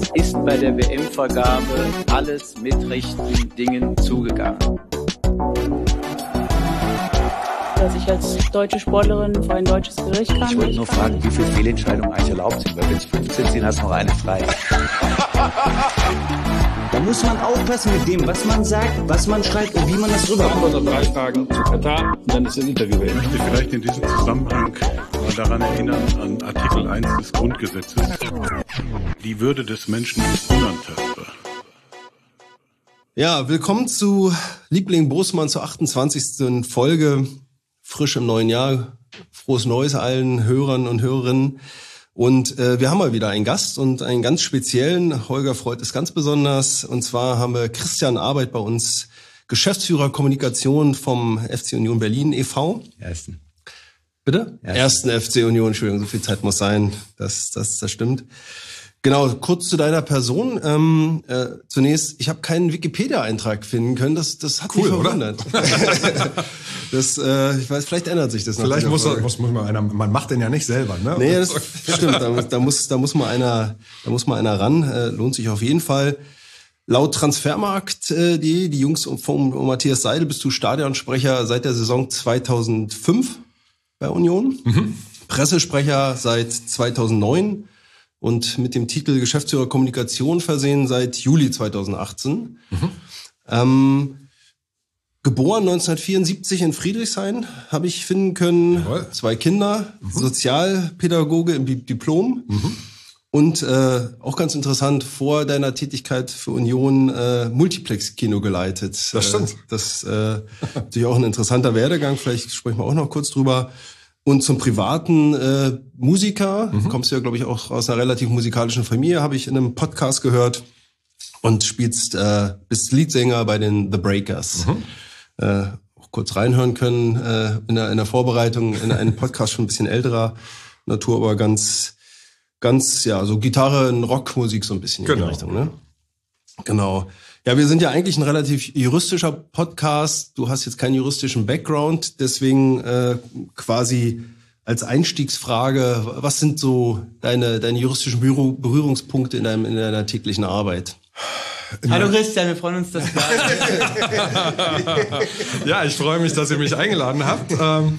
ist bei der WM-Vergabe alles mit rechten Dingen zugegangen. Dass ich als deutsche Sportlerin vor ein deutsches Gericht kann. Ich wollte nur fragen, wie viele Fehlentscheidungen eigentlich erlaubt sind, weil wenn es 15 sind, hast du noch eine frei. Da muss man aufpassen mit dem, was man sagt, was man schreibt und wie man das rüberkommt. Vor 3 Tagen zu Katar und dann ist ein Interview beendet. Ich möchte vielleicht in diesem Zusammenhang mal daran erinnern, an Artikel 1 des Grundgesetzes. Die Würde des Menschen ist unantastbar. Ja, willkommen zu Liebling Bosmann zur 28. Folge. Frisch im neuen Jahr. Frohes Neues allen Hörern und Hörerinnen. Und wir haben mal wieder einen Gast und einen ganz speziellen. Holger freut es ganz besonders. Und zwar haben wir Christian Arbeit bei uns, Geschäftsführer Kommunikation vom FC Union Berlin e.V. Ersten. Bitte? Ersten FC Union, Entschuldigung, so viel Zeit muss sein. Das stimmt. Genau, kurz zu deiner Person. Zunächst, ich habe keinen Wikipedia-Eintrag finden können. Das hat mich verwundert. Ich weiß, vielleicht ändert sich das noch. Vielleicht muss man einer, man macht den ja nicht selber, ne? Nee, das stimmt. Da muss mal einer ran. Lohnt sich auf jeden Fall. Laut Transfermarkt, die Jungs von Matthias Seidel bist du Stadionsprecher seit der Saison 2005 bei Union. Mhm. Pressesprecher seit 2009. Und mit dem Titel Geschäftsführer Kommunikation versehen seit Juli 2018. Mhm. Geboren 1974 in Friedrichshain, habe ich finden können. Jawohl. 2 Kinder, Sozialpädagoge im Diplom. Mhm. Und auch ganz interessant, vor deiner Tätigkeit für Union Multiplex-Kino geleitet. Das stimmt. Das ist natürlich auch ein interessanter Werdegang, vielleicht sprechen wir auch noch kurz drüber. Und zum privaten Musiker, kommst du ja, glaube ich, auch aus einer relativ musikalischen Familie, habe ich in einem Podcast gehört, und spielst bist Leadsänger bei den The Breakers. Auch kurz reinhören können in der Vorbereitung in einen Podcast schon ein bisschen älterer Natur, aber ganz ja, so Gitarre und Rockmusik so ein bisschen in die Richtung, ne? Genau. Ja, wir sind ja eigentlich ein relativ juristischer Podcast. Du hast jetzt keinen juristischen Background, deswegen quasi als Einstiegsfrage, was sind so deine juristischen Berührungspunkte in deiner täglichen Arbeit? Hallo Christian, wir freuen uns, dass du da bist. Ja, ich freue mich, dass ihr mich eingeladen habt.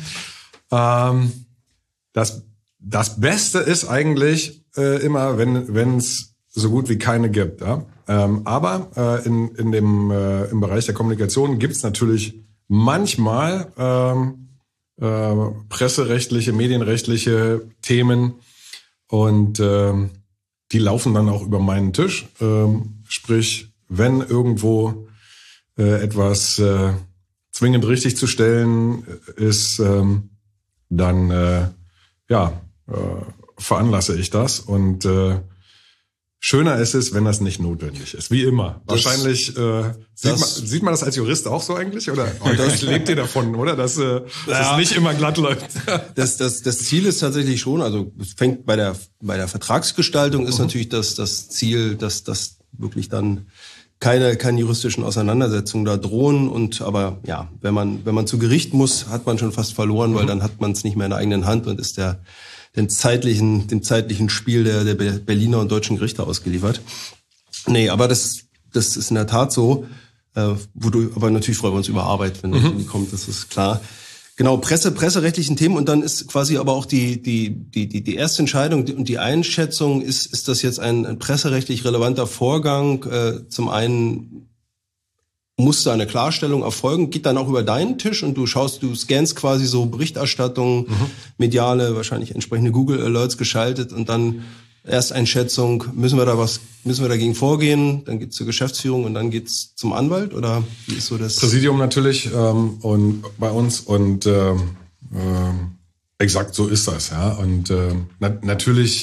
Das Beste ist eigentlich immer, wenn es so gut wie keine gibt, ja? Aber im Bereich der Kommunikation gibt es natürlich manchmal presserechtliche, medienrechtliche Themen, und die laufen dann auch über meinen Tisch. Sprich, wenn irgendwo etwas zwingend richtig zu stellen ist, dann veranlasse ich das, und schöner ist es, wenn das nicht notwendig ist. Wie immer. Wahrscheinlich sieht man das als Jurist auch so eigentlich? Oder lebt ihr davon, oder? Dass es nicht immer glatt läuft. Das Ziel ist tatsächlich schon, also es fängt bei der Vertragsgestaltung ist natürlich das Ziel, dass das wirklich dann keine juristischen Auseinandersetzungen da drohen. Aber ja, wenn man zu Gericht muss, hat man schon fast verloren, weil dann hat man es nicht mehr in der eigenen Hand und ist dem zeitlichen Spiel der Berliner und deutschen Gerichte ausgeliefert. Nee, aber das ist in der Tat so. Aber natürlich freuen wir uns über Arbeit, wenn das kommt, das ist klar. Genau, presserechtlichen Themen, und dann ist quasi aber auch die erste Entscheidung und die Einschätzung, ist das jetzt ein presserechtlich relevanter Vorgang? Zum einen muss da eine Klarstellung erfolgen, geht dann auch über deinen Tisch, und du scannst quasi so Berichterstattung, mediale, wahrscheinlich entsprechende Google Alerts geschaltet, und dann Ersteinschätzung, müssen wir dagegen vorgehen, dann geht's zur Geschäftsführung und dann geht's zum Anwalt, oder wie ist so das? Präsidium natürlich und bei uns, und exakt so ist das, ja. Und natürlich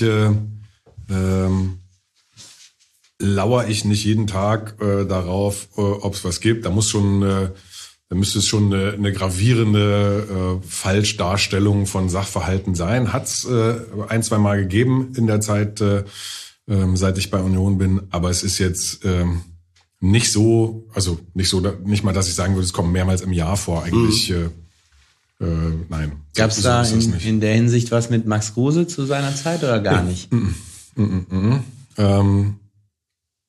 lauere ich nicht jeden Tag darauf, ob es was gibt. Da müsste es schon eine gravierende Falschdarstellung von Sachverhalten sein. Hat's 1-2 Mal gegeben in der Zeit, seit ich bei Union bin. Aber es ist jetzt nicht mal, dass ich sagen würde, es kommt mehrmals im Jahr vor. Eigentlich, nein. Gab es da in der Hinsicht was mit Max Kruse zu seiner Zeit oder gar nicht?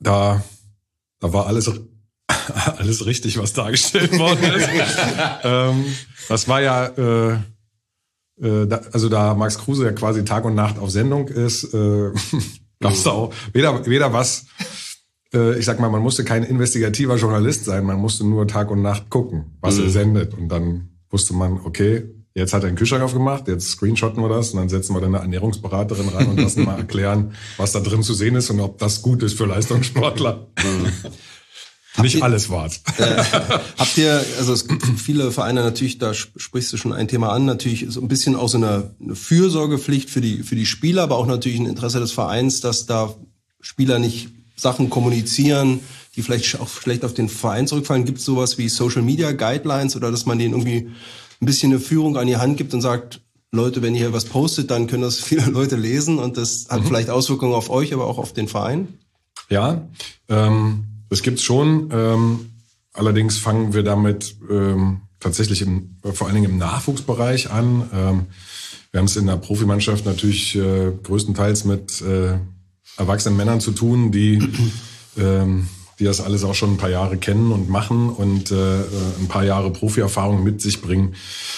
da war alles richtig, was dargestellt worden ist. Das war ja, also da Max Kruse ja quasi Tag und Nacht auf Sendung ist, gab's da auch weder was, ich sag mal, man musste kein investigativer Journalist sein, man musste nur Tag und Nacht gucken, was er sendet. Und dann wusste man, okay, jetzt hat er einen Kühlschrank aufgemacht, jetzt screenshotten wir das und dann setzen wir dann eine Ernährungsberaterin ran und lassen mal erklären, was da drin zu sehen ist und ob das gut ist für Leistungssportler. Nicht alles war's. Habt ihr, also es gibt viele Vereine natürlich, da sprichst du schon ein Thema an, natürlich so ein bisschen auch so eine Fürsorgepflicht für die Spieler, aber auch natürlich ein Interesse des Vereins, dass da Spieler nicht Sachen kommunizieren, die vielleicht auch schlecht auf den Verein zurückfallen. Gibt es sowas wie Social Media Guidelines oder dass man denen irgendwie ein bisschen eine Führung an die Hand gibt und sagt, Leute, wenn ihr hier was postet, dann können das viele Leute lesen und das hat vielleicht Auswirkungen auf euch, aber auch auf den Verein? Ja, das gibt's schon. Allerdings fangen wir damit tatsächlich vor allen Dingen im Nachwuchsbereich an. Wir haben es in der Profimannschaft natürlich größtenteils mit erwachsenen Männern zu tun, die das alles auch schon ein paar Jahre kennen und machen und ein paar Jahre Profi-Erfahrung mit sich bringen.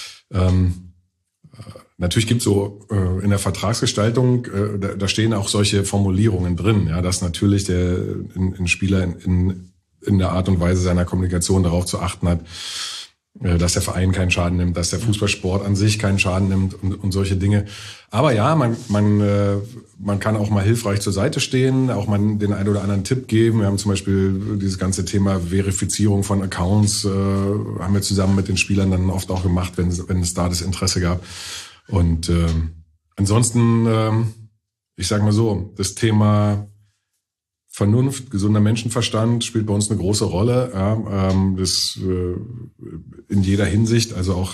Natürlich gibt's so in der Vertragsgestaltung, da stehen auch solche Formulierungen drin, ja, dass natürlich ein Spieler in der Art und Weise seiner Kommunikation darauf zu achten hat, dass der Verein keinen Schaden nimmt, dass der Fußballsport an sich keinen Schaden nimmt und solche Dinge. Aber ja, man kann auch mal hilfreich zur Seite stehen, auch mal den einen oder anderen Tipp geben. Wir haben zum Beispiel dieses ganze Thema Verifizierung von Accounts, haben wir zusammen mit den Spielern dann oft auch gemacht, wenn es da das Interesse gab. Und ansonsten, ich sage mal so, das Thema Vernunft, gesunder Menschenverstand spielt bei uns eine große Rolle. Ja, das in jeder Hinsicht. Also auch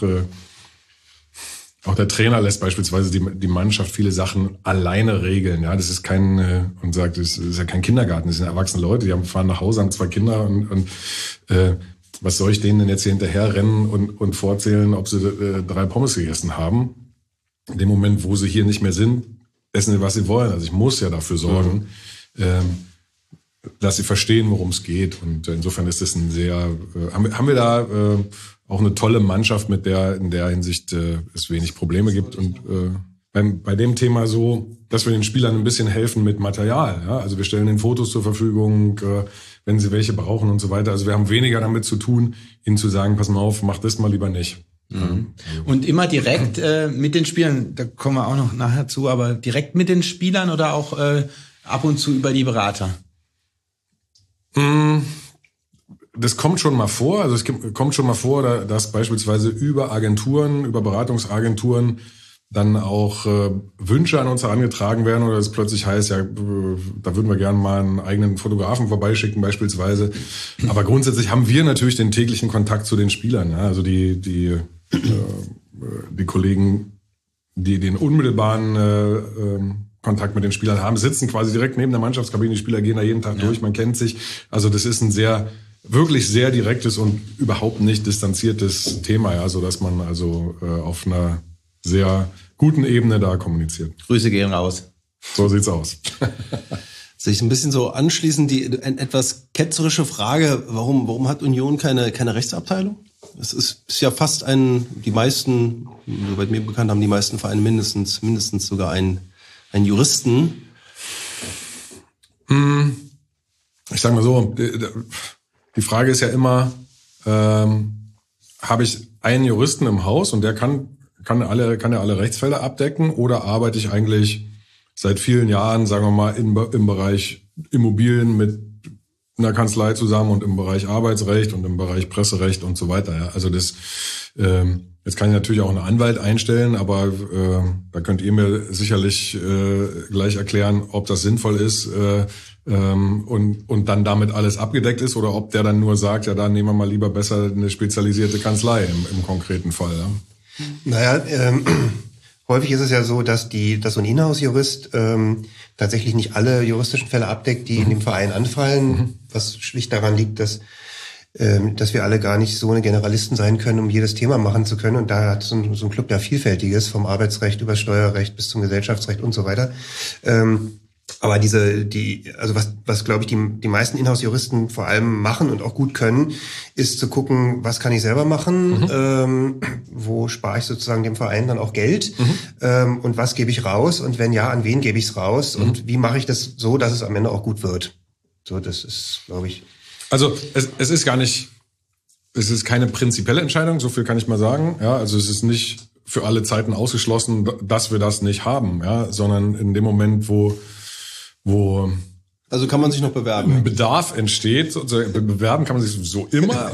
der Trainer lässt beispielsweise die Mannschaft viele Sachen alleine regeln. Ja, das ist das ist ja kein Kindergarten. Das sind erwachsene Leute, die fahren nach Hause, haben 2 Kinder und was soll ich denen denn jetzt hier hinterher rennen und vorzählen, ob sie 3 Pommes gegessen haben? In dem Moment, wo sie hier nicht mehr sind, essen sie, was sie wollen. Also ich muss ja dafür sorgen, dass sie verstehen, worum es geht. Und insofern ist das haben wir da auch eine tolle Mannschaft, mit der in der Hinsicht es wenig Probleme gibt. Und bei dem Thema so, dass wir den Spielern ein bisschen helfen mit Material. Ja? Also wir stellen ihnen Fotos zur Verfügung, wenn sie welche brauchen und so weiter. Also wir haben weniger damit zu tun, ihnen zu sagen, pass mal auf, mach das mal lieber nicht. Mhm. Und immer direkt mit den Spielern, da kommen wir auch noch nachher zu, aber direkt mit den Spielern oder auch ab und zu über die Berater? Das kommt schon mal vor. Also es kommt schon mal vor, dass beispielsweise über Beratungsagenturen dann auch Wünsche an uns herangetragen werden oder es plötzlich heißt, ja, da würden wir gerne mal einen eigenen Fotografen vorbeischicken beispielsweise. Aber grundsätzlich haben wir natürlich den täglichen Kontakt zu den Spielern. Ja? Also die Kollegen, die den unmittelbaren Kontakt mit den Spielern haben, sitzen quasi direkt neben der Mannschaftskabine. Die Spieler gehen da jeden Tag durch, man kennt sich. Also das ist ein wirklich sehr direktes und überhaupt nicht distanziertes Thema, ja, so dass man also auf einer sehr guten Ebene da kommuniziert. Grüße gehen raus. So sieht's aus. Sich ein bisschen so anschließend die etwas ketzerische Frage, warum hat Union keine Rechtsabteilung? Es ist ja fast die meisten, soweit mir bekannt, haben die meisten Vereine mindestens sogar einen Juristen. Ich sag mal so, die Frage ist ja immer, habe ich einen Juristen im Haus und der kann ja alle Rechtsfälle abdecken oder arbeite ich eigentlich seit vielen Jahren, sagen wir mal, im Bereich Immobilien mit einer Kanzlei zusammen und im Bereich Arbeitsrecht und im Bereich Presserecht und so weiter. Ja. Also das, jetzt kann ich natürlich auch einen Anwalt einstellen, aber da könnt ihr mir sicherlich gleich erklären, ob das sinnvoll ist und dann damit alles abgedeckt ist oder ob der dann nur sagt, ja, dann nehmen wir mal lieber besser eine spezialisierte Kanzlei im konkreten Fall. Ja. Naja, häufig ist es ja so, dass so ein Inhouse-Jurist tatsächlich nicht alle juristischen Fälle abdeckt, die in dem Verein anfallen, was schlicht daran liegt, dass wir alle gar nicht so eine Generalisten sein können, um jedes Thema machen zu können. Und da hat so ein Club ja Vielfältiges, vom Arbeitsrecht über Steuerrecht bis zum Gesellschaftsrecht und so weiter. Aber was glaube ich die meisten Inhouse-Juristen vor allem machen und auch gut können, ist zu gucken, was kann ich selber machen, wo spare ich sozusagen dem Verein dann auch Geld und was gebe ich raus und wenn ja, an wen gebe ich es raus und wie mache ich das so, dass es am Ende auch gut wird. So, das ist, glaube ich. Also es ist keine prinzipielle Entscheidung, so viel kann ich mal sagen. Ja, also es ist nicht für alle Zeiten ausgeschlossen, dass wir das nicht haben, ja, sondern in dem Moment, wo also kann man sich noch bewerben. Bedarf entsteht, also bewerben kann man sich so immer.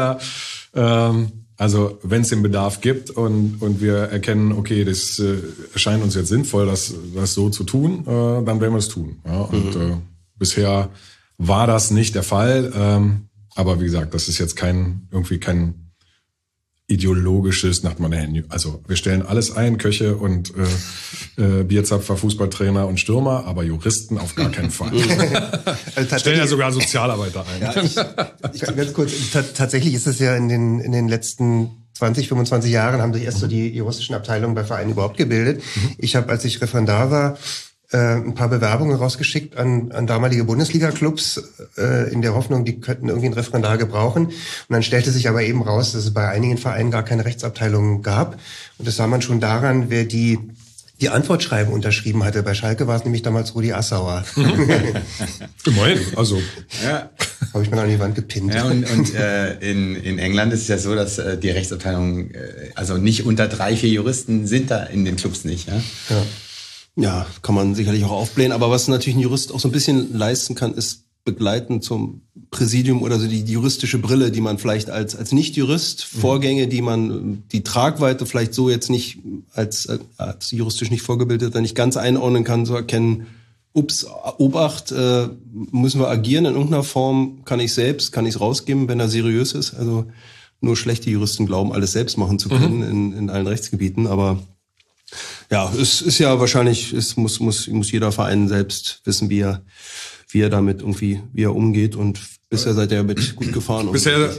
Also wenn es den Bedarf gibt und wir erkennen, okay, das erscheint uns jetzt sinnvoll, das so zu tun, dann werden wir es tun. Ja, und bisher war das nicht der Fall. Aber wie gesagt, das ist jetzt kein ideologisches, also wir stellen alles ein, Köche und Bierzapfer, Fußballtrainer und Stürmer, aber Juristen auf gar keinen Fall. Also stellen ja sogar Sozialarbeiter ein. Ja, ich ganz kurz, tatsächlich ist es ja in den letzten 20, 25 Jahren haben sich erst so die juristischen Abteilungen bei Vereinen überhaupt gebildet. Ich habe, als ich Referendar war, ein paar Bewerbungen rausgeschickt an damalige Bundesliga-Clubs in der Hoffnung, die könnten irgendwie einen Referendar gebrauchen. Und dann stellte sich aber eben raus, dass es bei einigen Vereinen gar keine Rechtsabteilungen gab. Und das sah man schon daran, wer die Antwortschreiben unterschrieben hatte. Bei Schalke war es nämlich damals Rudi Assauer. Immerhin, also. Ja. Habe ich mir an die Wand gepinnt. Ja, und in England ist es ja so, dass die Rechtsabteilung, also nicht unter 3-4 Juristen sind da in den Clubs nicht. Ja. Ja, kann man sicherlich auch aufblähen. Aber was natürlich ein Jurist auch so ein bisschen leisten kann, ist begleiten zum Präsidium oder so die juristische Brille, die man vielleicht als Nicht-Jurist, Vorgänge, die Tragweite vielleicht so jetzt nicht als juristisch nicht Vorgebildeter nicht ganz einordnen kann, so erkennen, Obacht, müssen wir agieren in irgendeiner Form, kann ich es rausgeben, wenn er seriös ist. Also nur schlechte Juristen glauben, alles selbst machen zu können in allen Rechtsgebieten, aber ja, es ist ja wahrscheinlich, muss jeder Verein selbst wissen, wie er damit irgendwie, wie er umgeht und bisher seid ihr mit gut gefahren. Bisher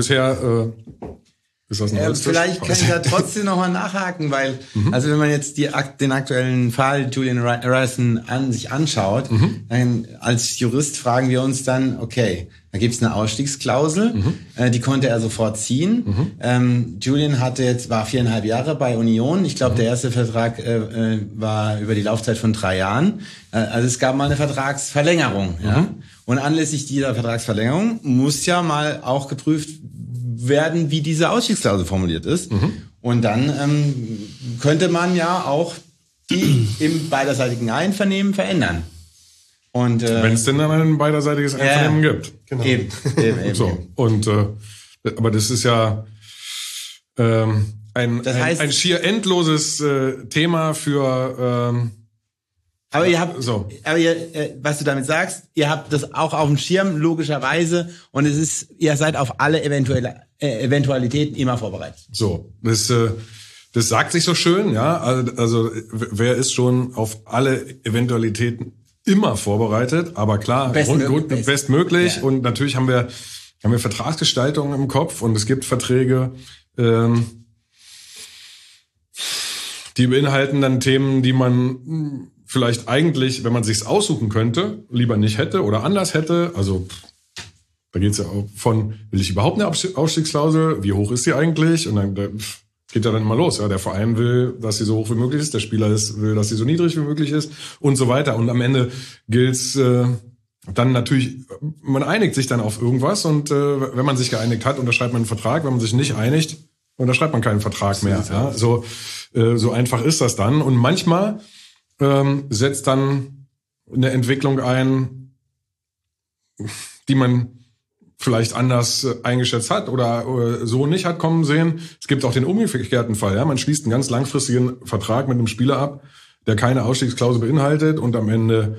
ist das ein vielleicht kann ich da trotzdem nochmal nachhaken, weil, also wenn man jetzt den aktuellen Fall Julian Ryerson sich anschaut, dann als Jurist fragen wir uns dann, okay, da gibt's eine Ausstiegsklausel, die konnte er sofort ziehen. Julian war 4,5 Jahre bei Union. Ich glaube, der erste Vertrag war über die Laufzeit von 3 Jahren. Also es gab mal eine Vertragsverlängerung. Ja? Und anlässlich dieser Vertragsverlängerung muss ja mal auch geprüft werden, wie diese Ausstiegsklausel formuliert ist. Und dann könnte man ja auch die im beiderseitigen Einvernehmen verändern. Und wenn es denn dann ein beiderseitiges Einvernehmen gibt. Genau. Eben. So. Und aber das ist ja ein schier endloses Thema für aber was du damit sagst, ihr habt das auch auf dem Schirm, logischerweise, und ihr seid auf alle Eventualitäten immer vorbereitet. So, das sagt sich so schön, ja. Also wer ist schon auf alle Eventualitäten immer vorbereitet, aber klar, bestmöglich. Ja. Und natürlich haben wir Vertragsgestaltung im Kopf und es gibt Verträge, die beinhalten dann Themen, die man vielleicht eigentlich, wenn man sich's aussuchen könnte, lieber nicht hätte oder anders hätte. Also da geht's ja auch von, will ich überhaupt eine Ausstiegsklausel? Wie hoch ist sie eigentlich? Und dann geht ja dann mal los. Ja, der Verein will, dass sie so hoch wie möglich ist, der Spieler will, dass sie so niedrig wie möglich ist und so weiter. Und am Ende gilt's dann natürlich, man einigt sich dann auf irgendwas und wenn man sich geeinigt hat, unterschreibt man einen Vertrag. Wenn man sich nicht einigt, unterschreibt man keinen Vertrag mehr. Ja, so einfach ist das dann. Und manchmal setzt dann eine Entwicklung ein, die man vielleicht anders eingeschätzt hat oder so nicht hat kommen sehen. Es gibt auch den umgekehrten Fall. Ja? Man schließt einen ganz langfristigen Vertrag mit einem Spieler ab, der keine Ausstiegsklausel beinhaltet und am Ende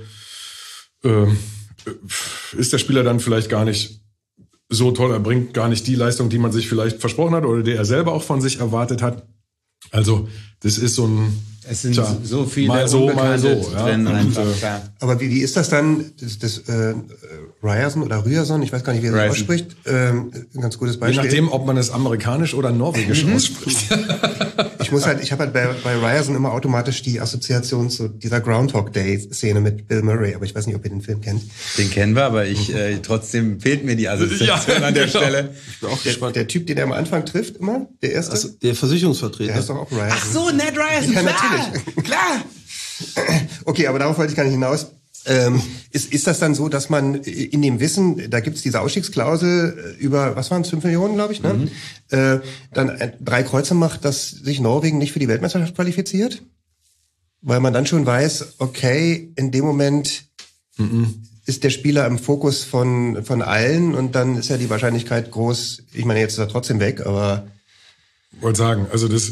ist der Spieler dann vielleicht gar nicht so toll, er bringt gar nicht die Leistung, die man sich vielleicht versprochen hat oder die er selber auch von sich erwartet hat. Also das ist so ein Es sind so viele mal so, Unbekannte ja. drin einfach. Klar. Aber wie ist das dann, das Ryerson oder Ryerson, ich weiß gar nicht, wie er das ausspricht, ein ganz gutes Je Beispiel. nachdem, ob man es amerikanisch oder norwegisch ausspricht. Ich habe halt bei Ryerson immer automatisch die Assoziation zu dieser Groundhog Day-Szene mit Bill Murray, aber ich weiß nicht, ob ihr den Film kennt. Den kennen wir, aber trotzdem fehlt mir die Assoziation an der Stelle. Ich bin auch gespannt. Der Typ, den er am Anfang trifft, immer, der erste, Also, der Versicherungsvertreter. der heißt doch auch Ryerson. Ach so, Ned Ryerson, Ja, klar, natürlich. klar. Okay, aber darauf wollte ich gar nicht hinaus. Ist das dann so, dass man in dem Wissen, da gibt's diese Ausstiegsklausel über, was waren es, 5 Millionen, glaube ich, ne? Dann 3 Kreuze macht, dass sich Norwegen nicht für die Weltmeisterschaft qualifiziert? Weil man dann schon weiß, okay, in dem Moment ist der Spieler im Fokus von allen und dann ist ja die Wahrscheinlichkeit groß, ich meine, jetzt ist er trotzdem weg, aber... Wollte sagen, also ich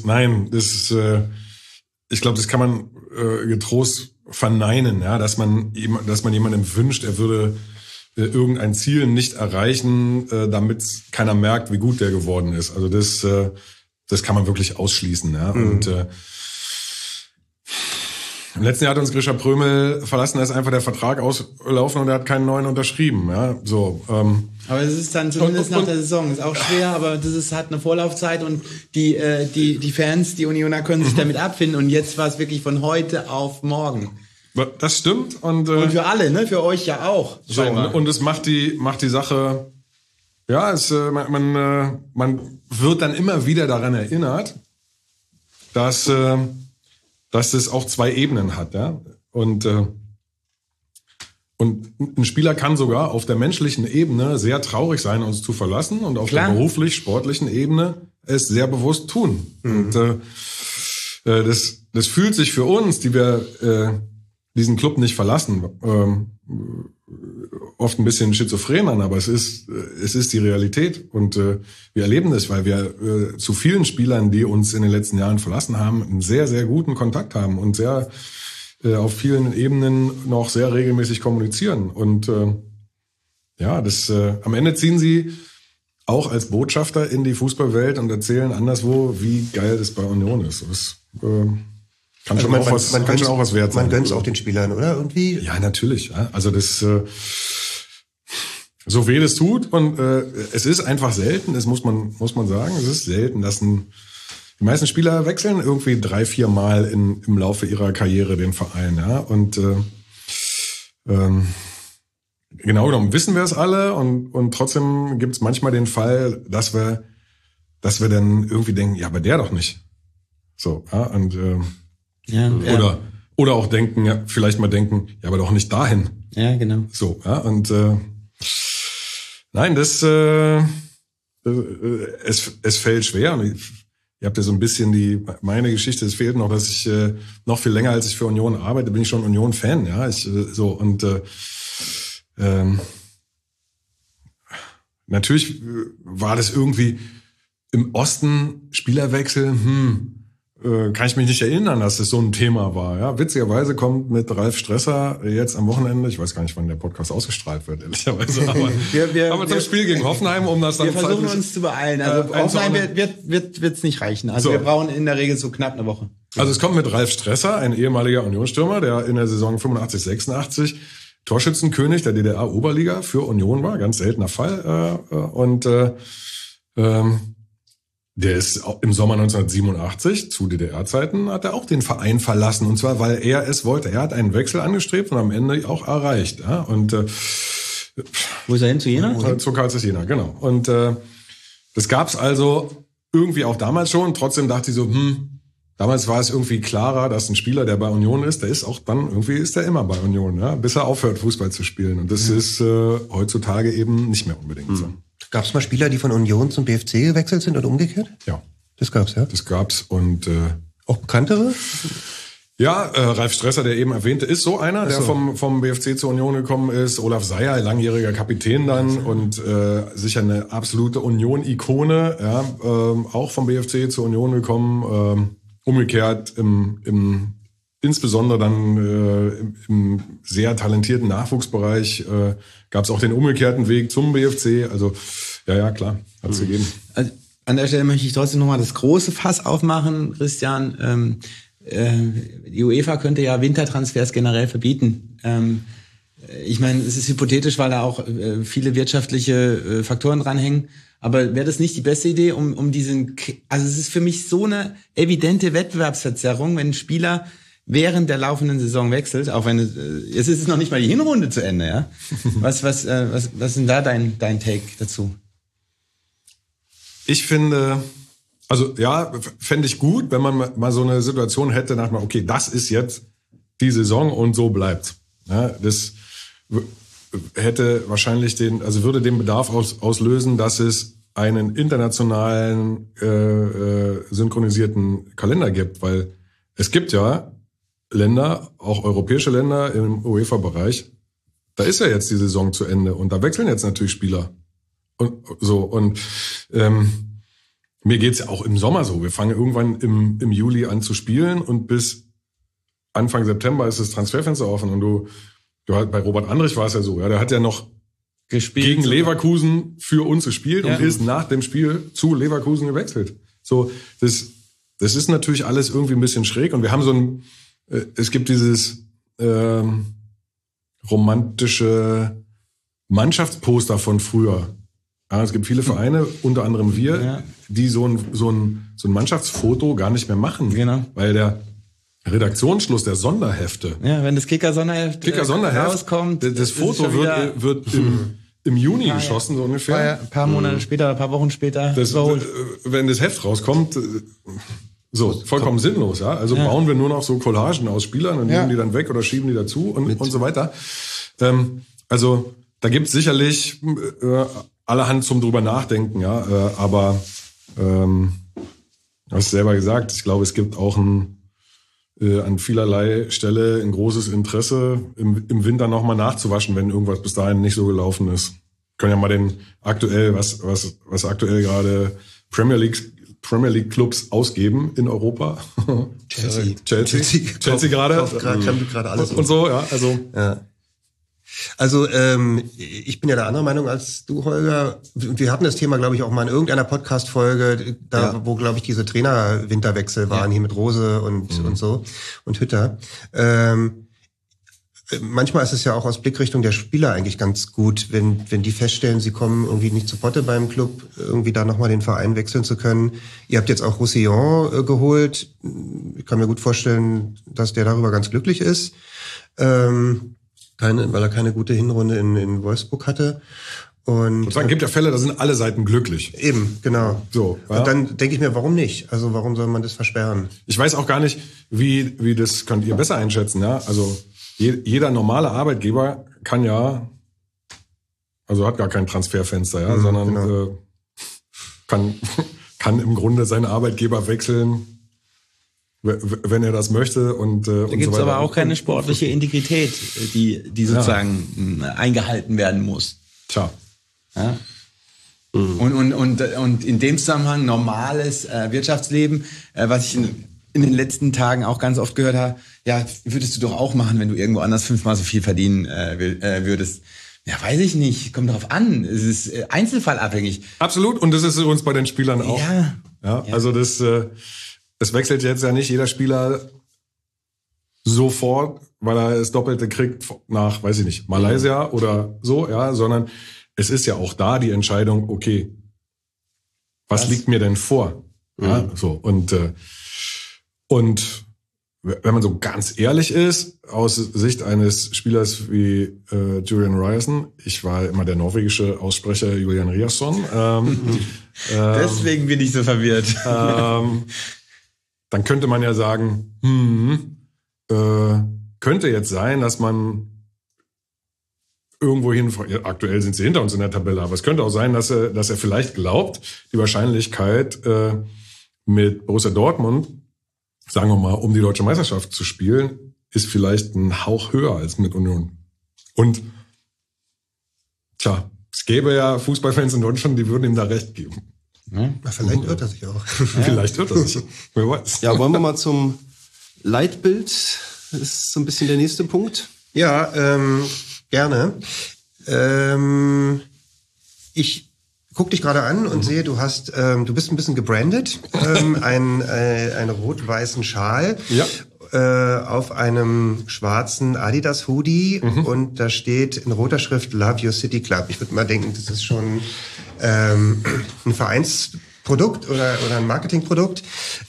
glaube, das kann man getrost verneinen, ja, dass man jemandem wünscht, er würde irgendein Ziel nicht erreichen, damit keiner merkt, wie gut der geworden ist. Also das kann man wirklich ausschließen, ja. Und im letzten Jahr hat uns Grisha Prömel verlassen, da ist einfach der Vertrag auslaufen und er hat keinen neuen unterschrieben, ja. So. Aber es ist dann zumindest nach der Saison. Ist auch schwer, aber hat eine Vorlaufzeit und die Fans, die Unioner können sich damit abfinden und jetzt war es wirklich von heute auf morgen. Das stimmt und für alle, ne? Für euch ja auch. so, und es macht die Sache, ja, man wird dann immer wieder daran erinnert, dass es auch 2 Ebenen hat, ja. Und ein Spieler kann sogar auf der menschlichen Ebene sehr traurig sein, uns zu verlassen und auf der beruflich-sportlichen Ebene es sehr bewusst tun. Und das fühlt sich für uns, die wir diesen Club nicht verlassen, oft ein bisschen schizophren an, aber es ist die Realität und wir erleben das, weil wir zu vielen Spielern, die uns in den letzten Jahren verlassen haben, einen sehr, sehr guten Kontakt haben und sehr auf vielen Ebenen noch sehr regelmäßig kommunizieren. Und am Ende ziehen sie auch als Botschafter in die Fußballwelt und erzählen anderswo, wie geil das bei Union ist. Das kann schon auch was wert sein. Man gönnt es auch den Spielern, oder? Irgendwie? Ja, natürlich. Ja. Also das, so weh das tut und es ist einfach selten, das muss man sagen, es ist selten, dass die meisten Spieler wechseln irgendwie 3-4 Mal im Laufe ihrer Karriere den Verein, ja. Und genau genommen wissen wir es alle und trotzdem gibt es manchmal den Fall, dass wir dann irgendwie denken, ja, aber der doch nicht. So, ja, und oder auch denken, ja, vielleicht mal denken, ja, aber doch nicht dahin. Ja, genau. So, ja, und nein, es fällt schwer. Und ihr habt ja so ein bisschen meine Geschichte, es fehlt noch, dass ich noch viel länger, als ich für Union arbeite, bin ich schon Union-Fan, ja. Natürlich war das irgendwie im Osten Spielerwechsel, kann ich mich nicht erinnern, dass das so ein Thema war. Ja, witzigerweise kommt mit Ralf Stresser jetzt am Wochenende, ich weiß gar nicht, wann der Podcast ausgestrahlt wird, ehrlicherweise, aber zum Spiel gegen Hoffenheim, um das dann... Wir versuchen uns zu beeilen. Also Hoffenheim wird's nicht reichen. Also wir brauchen in der Regel so knapp eine Woche. Also es kommt mit Ralf Stresser, ein ehemaliger Unionsstürmer, der in der Saison 85/86 Torschützenkönig der DDR-Oberliga für Union war, ganz seltener Fall. Der ist im Sommer 1987, zu DDR-Zeiten, hat er auch den Verein verlassen. Und zwar, weil er es wollte. Er hat einen Wechsel angestrebt und am Ende auch erreicht. Ja? Und wo ist er hin? Zu Jena? Zu Karlsruhe Jena, genau. Und das gab's also irgendwie auch damals schon. Trotzdem dachte ich so, damals war es irgendwie klarer, dass ein Spieler, der bei Union ist, der ist auch dann, irgendwie ist der immer bei Union, ja? Bis er aufhört, Fußball zu spielen. Und das ist heutzutage eben nicht mehr unbedingt so. Gab es mal Spieler, die von Union zum BFC gewechselt sind oder umgekehrt? Ja. Das gab's, ja? Das gab's und auch bekanntere? Ja, Ralf Stresser, der eben erwähnte, ist so einer, der vom BFC zur Union gekommen ist. Olaf Seyer, langjähriger Kapitän dann und sicher eine absolute Union-Ikone, ja, auch vom BFC zur Union gekommen. Umgekehrt insbesondere dann im sehr talentierten Nachwuchsbereich gab es auch den umgekehrten Weg zum BFC. Also ja, klar, hat es gegeben. Also, an der Stelle möchte ich trotzdem nochmal das große Fass aufmachen, Christian. die UEFA könnte ja Wintertransfers generell verbieten. Ich meine, es ist hypothetisch, weil da auch viele wirtschaftliche Faktoren dranhängen. Aber wäre das nicht die beste Idee, um diesen... Also es ist für mich so eine evidente Wettbewerbsverzerrung, wenn ein Spieler während der laufenden Saison wechselt, auch wenn es ist noch nicht mal die Hinrunde zu Ende, ja? Was ist denn da dein Take dazu? Ich finde, also ja, fände ich gut, wenn man mal so eine Situation hätte, nach mal, okay, das ist jetzt die Saison und so bleibt. Ja, das hätte wahrscheinlich würde den Bedarf auslösen, dass es einen internationalen synchronisierten Kalender gibt, weil es gibt ja Länder, auch europäische Länder im UEFA-Bereich, da ist ja jetzt die Saison zu Ende und da wechseln jetzt natürlich Spieler. Und mir geht's ja auch im Sommer so. Wir fangen irgendwann im Juli an zu spielen und bis Anfang September ist das Transferfenster offen. Und du bei Robert Andrich war es ja so, ja, der hat ja noch gespielt gegen Leverkusen für uns gespielt und ist nach dem Spiel zu Leverkusen gewechselt. So, das ist natürlich alles irgendwie ein bisschen schräg und wir haben es gibt dieses romantische Mannschaftsposter von früher. Ja, es gibt viele Vereine, unter anderem wir, die so ein Mannschaftsfoto gar nicht mehr machen. Genau. Weil der Redaktionsschluss der Sonderhefte. Ja, wenn das Kicker-Sonderheft rauskommt. Das Foto wird im Juni geschossen, so ungefähr. Ein paar Monate später, ein paar Wochen später. Wenn das Heft rauskommt, vollkommen sinnlos, ja. Also bauen wir nur noch so Collagen aus Spielern und nehmen die dann weg oder schieben die dazu und so weiter. Also, da gibt's sicherlich allerhand zum drüber nachdenken, ja, aber du hast selber gesagt, ich glaube, es gibt auch an vielerlei Stelle ein großes Interesse, im Winter nochmal nachzuwaschen, wenn irgendwas bis dahin nicht so gelaufen ist. Können ja mal was aktuell gerade Premier League Clubs ausgeben in Europa. Chelsea gerade. Gerade alles und so, ja, also. Ja. Also ich bin ja der anderer Meinung als du, Holger. Wir hatten das Thema, glaube ich, auch mal in irgendeiner Podcast-Folge, wo, glaube ich, diese Trainer-Winterwechsel waren, hier mit Rose und so und Hütter. Manchmal ist es ja auch aus Blickrichtung der Spieler eigentlich ganz gut, wenn die feststellen, sie kommen irgendwie nicht zu Potte beim Club, irgendwie da nochmal den Verein wechseln zu können. Ihr habt jetzt auch Roussillon geholt. Ich kann mir gut vorstellen, dass der darüber ganz glücklich ist. Weil er keine gute Hinrunde in Wolfsburg hatte. Und es gibt ja Fälle, da sind alle Seiten glücklich. Eben, genau. So, ja. Und dann denke ich mir, warum nicht? Also warum soll man das versperren? Ich weiß auch gar nicht, wie das könnt ihr besser einschätzen, ja. Also jeder normale Arbeitgeber kann hat gar kein Transferfenster, ja, sondern kann im Grunde seinen Arbeitgeber wechseln, wenn er das möchte und da gibt es aber auch keine sportliche Integrität, die sozusagen eingehalten werden muss. Tja. Ja? Und in dem Zusammenhang normales Wirtschaftsleben, was ich in den letzten Tagen auch ganz oft gehört habe, ja, würdest du doch auch machen, wenn du irgendwo anders 5-mal so viel verdienen würdest. Ja, weiß ich nicht. Kommt darauf an. Es ist einzelfallabhängig. Absolut. Und das ist uns bei den Spielern auch. Ja. Also es wechselt jetzt ja nicht jeder Spieler sofort, weil er das Doppelte kriegt nach, weiß ich nicht, Malaysia oder so, ja, sondern es ist ja auch da die Entscheidung, okay, was liegt mir denn vor? Ja, so. Und wenn man so ganz ehrlich ist, aus Sicht eines Spielers wie Julian Ryerson, ich war immer der norwegische Aussprecher Julian Ryerson. Deswegen bin ich so verwirrt. Dann könnte man ja sagen, könnte jetzt sein, dass man irgendwohin, aktuell sind sie hinter uns in der Tabelle, aber es könnte auch sein, dass er vielleicht glaubt, die Wahrscheinlichkeit mit Borussia Dortmund, sagen wir mal, um die Deutsche Meisterschaft zu spielen, ist vielleicht ein Hauch höher als mit Union. Und es gäbe ja Fußballfans in Deutschland, die würden ihm da recht geben. Ja, vielleicht irrt er sich auch. Vielleicht irrt er sich. Wer weiß. Ja, wollen wir mal zum Leitbild? Das ist so ein bisschen der nächste Punkt. Ja, gerne. guck dich gerade an und sehe, du bist ein bisschen gebrandet, einen rot-weißen Schal. Ja. Auf einem schwarzen Adidas Hoodie und da steht in roter Schrift Love Your City Club. Ich würde mal denken, das ist schon ein Vereinsprodukt oder ein Marketingprodukt.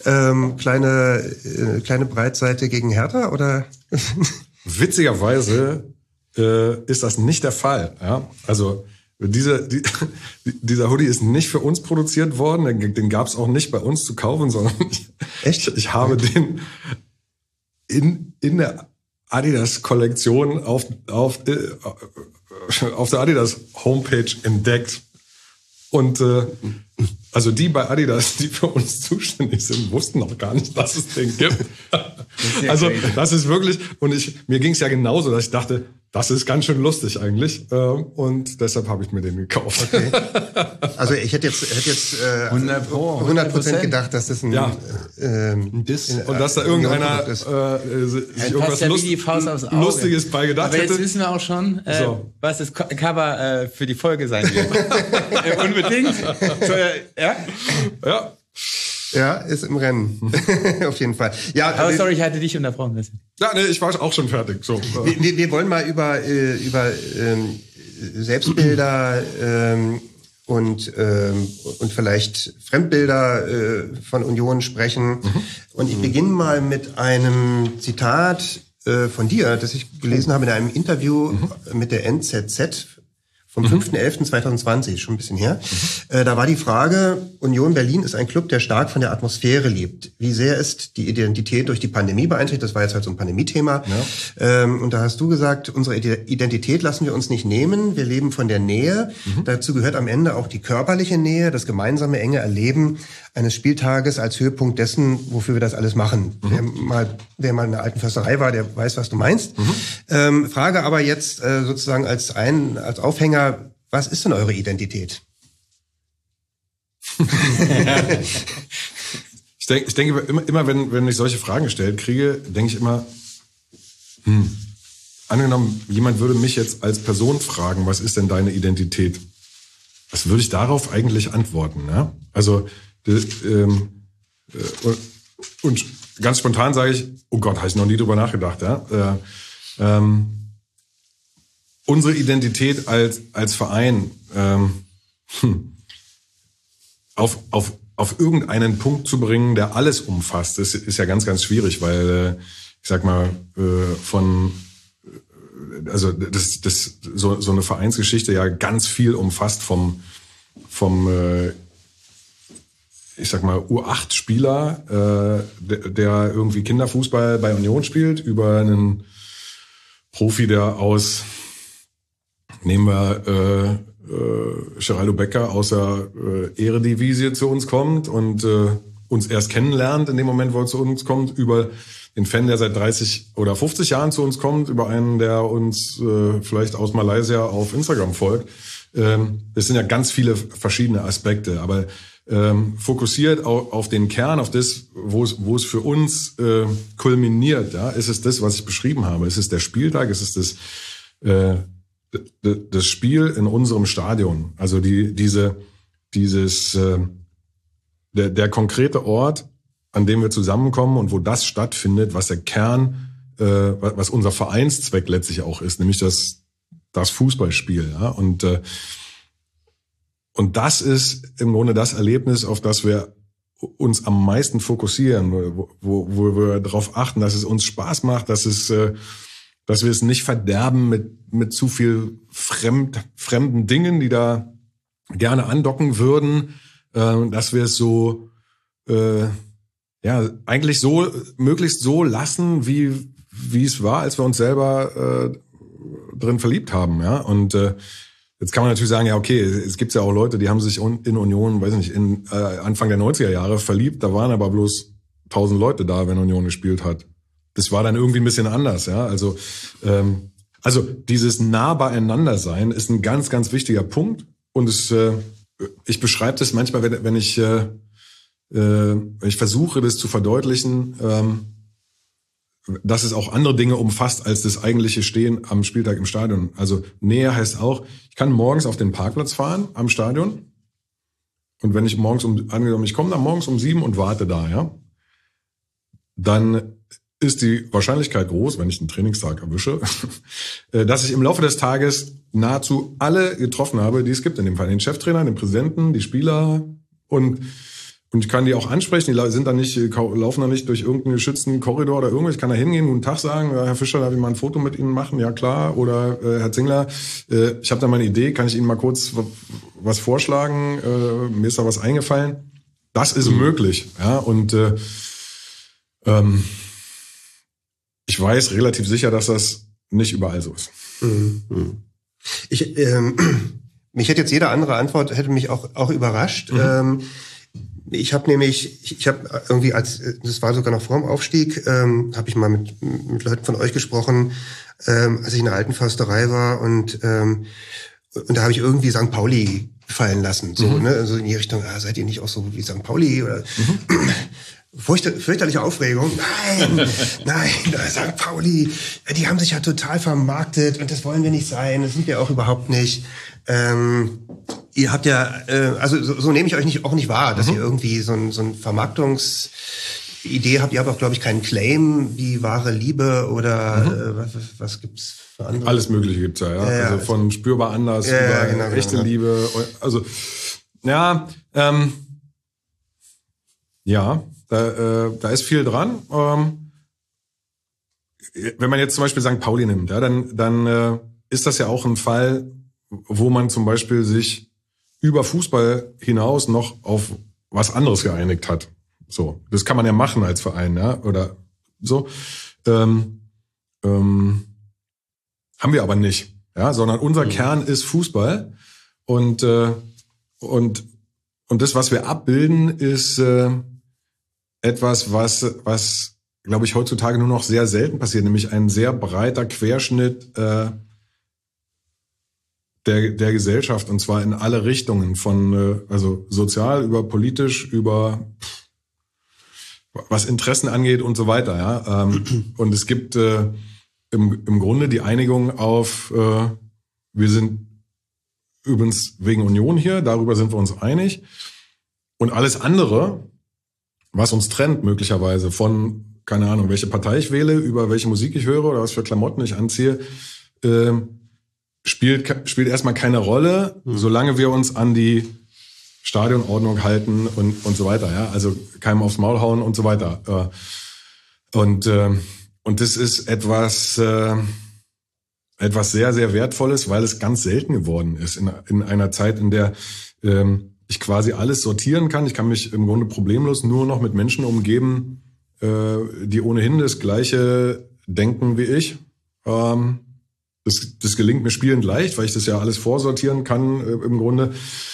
Kleine Breitseite gegen Hertha oder? Witzigerweise ist das nicht der Fall. Ja? Also dieser Hoodie ist nicht für uns produziert worden. Den gab es auch nicht bei uns zu kaufen, sondern ich habe den in der Adidas-Kollektion auf der Adidas-Homepage entdeckt. Und also die bei Adidas, die für uns zuständig sind, wussten noch gar nicht, dass es den gibt. Also das ist wirklich, und mir ging es ja genauso, dass ich dachte, das ist ganz schön lustig eigentlich. Und deshalb habe ich mir den gekauft. Okay. Also ich hätte jetzt 100% gedacht, dass das ein Diss und dass da irgendeiner sich irgendwas Lustiges bei gedacht hätte. Aber jetzt wissen wir auch schon, was das Cover für die Folge sein wird. Unbedingt. Ja. Ja, ist im Rennen. Auf jeden Fall. Ja, aber sorry, ich hatte dich unterbrochen. Ja, nee, ich war auch schon fertig. So. Wir wollen mal über Selbstbilder und vielleicht Fremdbilder von Union sprechen. Und ich beginne mal mit einem Zitat von dir, das ich gelesen habe in einem Interview mit der NZZ vom 5.11.2020, schon ein bisschen her. Da war die Frage, Union Berlin ist ein Club, der stark von der Atmosphäre lebt. Wie sehr ist die Identität durch die Pandemie beeinträchtigt? Das war jetzt halt so ein Pandemie-Thema. Ja. Und da hast du gesagt, unsere Identität lassen wir uns nicht nehmen. Wir leben von der Nähe. Dazu gehört am Ende auch die körperliche Nähe, das gemeinsame enge Erleben eines Spieltages als Höhepunkt dessen, wofür wir das alles machen. Wer mal in der alten Försterei war, der weiß, was du meinst. Frage aber jetzt sozusagen als Aufhänger, was ist denn eure Identität? Ich denke immer wenn ich solche Fragen gestellt kriege, denke ich immer, angenommen, jemand würde mich jetzt als Person fragen, was ist denn deine Identität? Was würde ich darauf eigentlich antworten? Ne? Also und ganz spontan sage ich, oh Gott, habe ich noch nie drüber nachgedacht. Ja? Unsere Identität als Verein auf irgendeinen Punkt zu bringen, der alles umfasst, das ist ja ganz, ganz schwierig, weil ich sag mal also das so eine Vereinsgeschichte ja ganz viel umfasst vom ich sag mal U8-Spieler, der irgendwie Kinderfußball bei Union spielt, über einen Profi, der aus nehmen wir Geraldo Becker aus der Eredivisie zu uns kommt und uns erst kennenlernt in dem Moment, wo er zu uns kommt, über den Fan, der seit 30 oder 50 Jahren zu uns kommt, über einen, der uns vielleicht aus Malaysia auf Instagram folgt. Das sind ja ganz viele verschiedene Aspekte, aber fokussiert auf den Kern, auf das, wo es für uns kulminiert, ja, ist es das, was ich beschrieben habe. Ist es der Spieltag, ist es das Spiel in unserem Stadion, also der konkrete Ort, an dem wir zusammenkommen und wo das stattfindet, was der Kern, was unser Vereinszweck letztlich auch ist, nämlich das Fußballspiel, ja, und das ist im Grunde das Erlebnis, auf das wir uns am meisten fokussieren, wo wir darauf achten, dass es uns Spaß macht, dass wir es nicht verderben mit zu viel fremden Dingen, die da gerne andocken würden, dass wir es so eigentlich so möglichst so lassen, wie es war, als wir uns selber drin verliebt haben, ja. Und jetzt kann man natürlich sagen, ja, okay, es gibt ja auch Leute, die haben sich in Union, weiß nicht, Anfang der 90er Jahre verliebt, da waren aber bloß 1000 Leute da, wenn Union gespielt hat. Das war dann irgendwie ein bisschen anders, ja. Also dieses nah beieinander sein ist ein ganz, ganz wichtiger Punkt. Und ich beschreibe das manchmal, wenn ich versuche, das zu verdeutlichen, dass es auch andere Dinge umfasst als das eigentliche Stehen am Spieltag im Stadion. Also Nähe heißt auch, ich kann morgens auf den Parkplatz fahren am Stadion und wenn ich angenommen, ich komme dann morgens um 7 und warte da, ja, dann ist die Wahrscheinlichkeit groß, wenn ich einen Trainingstag erwische, dass ich im Laufe des Tages nahezu alle getroffen habe, die es gibt in dem Fall. Den Cheftrainer, den Präsidenten, die Spieler und ich kann die auch ansprechen. Die sind dann nicht, laufen dann nicht durch irgendeinen geschützten Korridor oder irgendwas. Ich kann da hingehen, guten Tag sagen, Herr Fischer, darf ich mal ein Foto mit Ihnen machen? Ja, klar. Oder Herr Zingler, ich habe da mal eine Idee, kann ich Ihnen mal kurz was vorschlagen? Mir ist da was eingefallen. Das ist möglich. Ja, und ich weiß relativ sicher, dass das nicht überall so ist. Mich hätte jetzt jede andere Antwort hätte mich auch überrascht. Ich habe irgendwie das war sogar noch vor dem Aufstieg, habe ich mal mit Leuten von euch gesprochen, als ich in der alten Försterei war und da habe ich irgendwie St. Pauli fallen lassen, so, ne, also in die Richtung, seid ihr nicht auch so wie St. Pauli oder fürchterliche Aufregung. Nein, St. Pauli, die haben sich ja total vermarktet und das wollen wir nicht sein, das sind wir auch überhaupt nicht. Ihr habt ja, also so nehme ich euch auch nicht wahr, dass ihr irgendwie so ein Vermarktungsidee habt. Ihr habt auch, glaube ich, keinen Claim wie wahre Liebe oder was gibt's für andere? Alles Mögliche gibt's ja. Also von spürbar anders über echte Liebe. Also da ist viel dran. Wenn man jetzt zum Beispiel St. Pauli nimmt, ja, dann ist das ja auch ein Fall, wo man zum Beispiel sich über Fußball hinaus noch auf was anderes geeinigt hat. So, das kann man ja machen als Verein, ja, oder so. Haben wir aber nicht, ja, sondern unser Kern ist Fußball und das, was wir abbilden, ist etwas, was glaube ich heutzutage nur noch sehr selten passiert, nämlich ein sehr breiter Querschnitt der Gesellschaft, und zwar in alle Richtungen, von also sozial über politisch, über was Interessen angeht und so weiter. Ja, und es gibt im Grunde die Einigung auf, wir sind übrigens wegen Union hier, darüber sind wir uns einig, und alles andere, was uns trennt möglicherweise von, keine Ahnung, welche Partei ich wähle, über welche Musik ich höre oder was für Klamotten ich anziehe, spielt erstmal keine Rolle, solange wir uns an die Stadionordnung halten und so weiter, ja, also keinem aufs Maul hauen und so weiter. Und das ist etwas sehr, sehr Wertvolles, weil es ganz selten geworden ist in einer Zeit, in der ich quasi alles sortieren kann. Ich kann mich im Grunde problemlos nur noch mit Menschen umgeben, die ohnehin das Gleiche denken wie ich. Das gelingt mir spielend leicht, weil ich das ja alles vorsortieren kann im Grunde.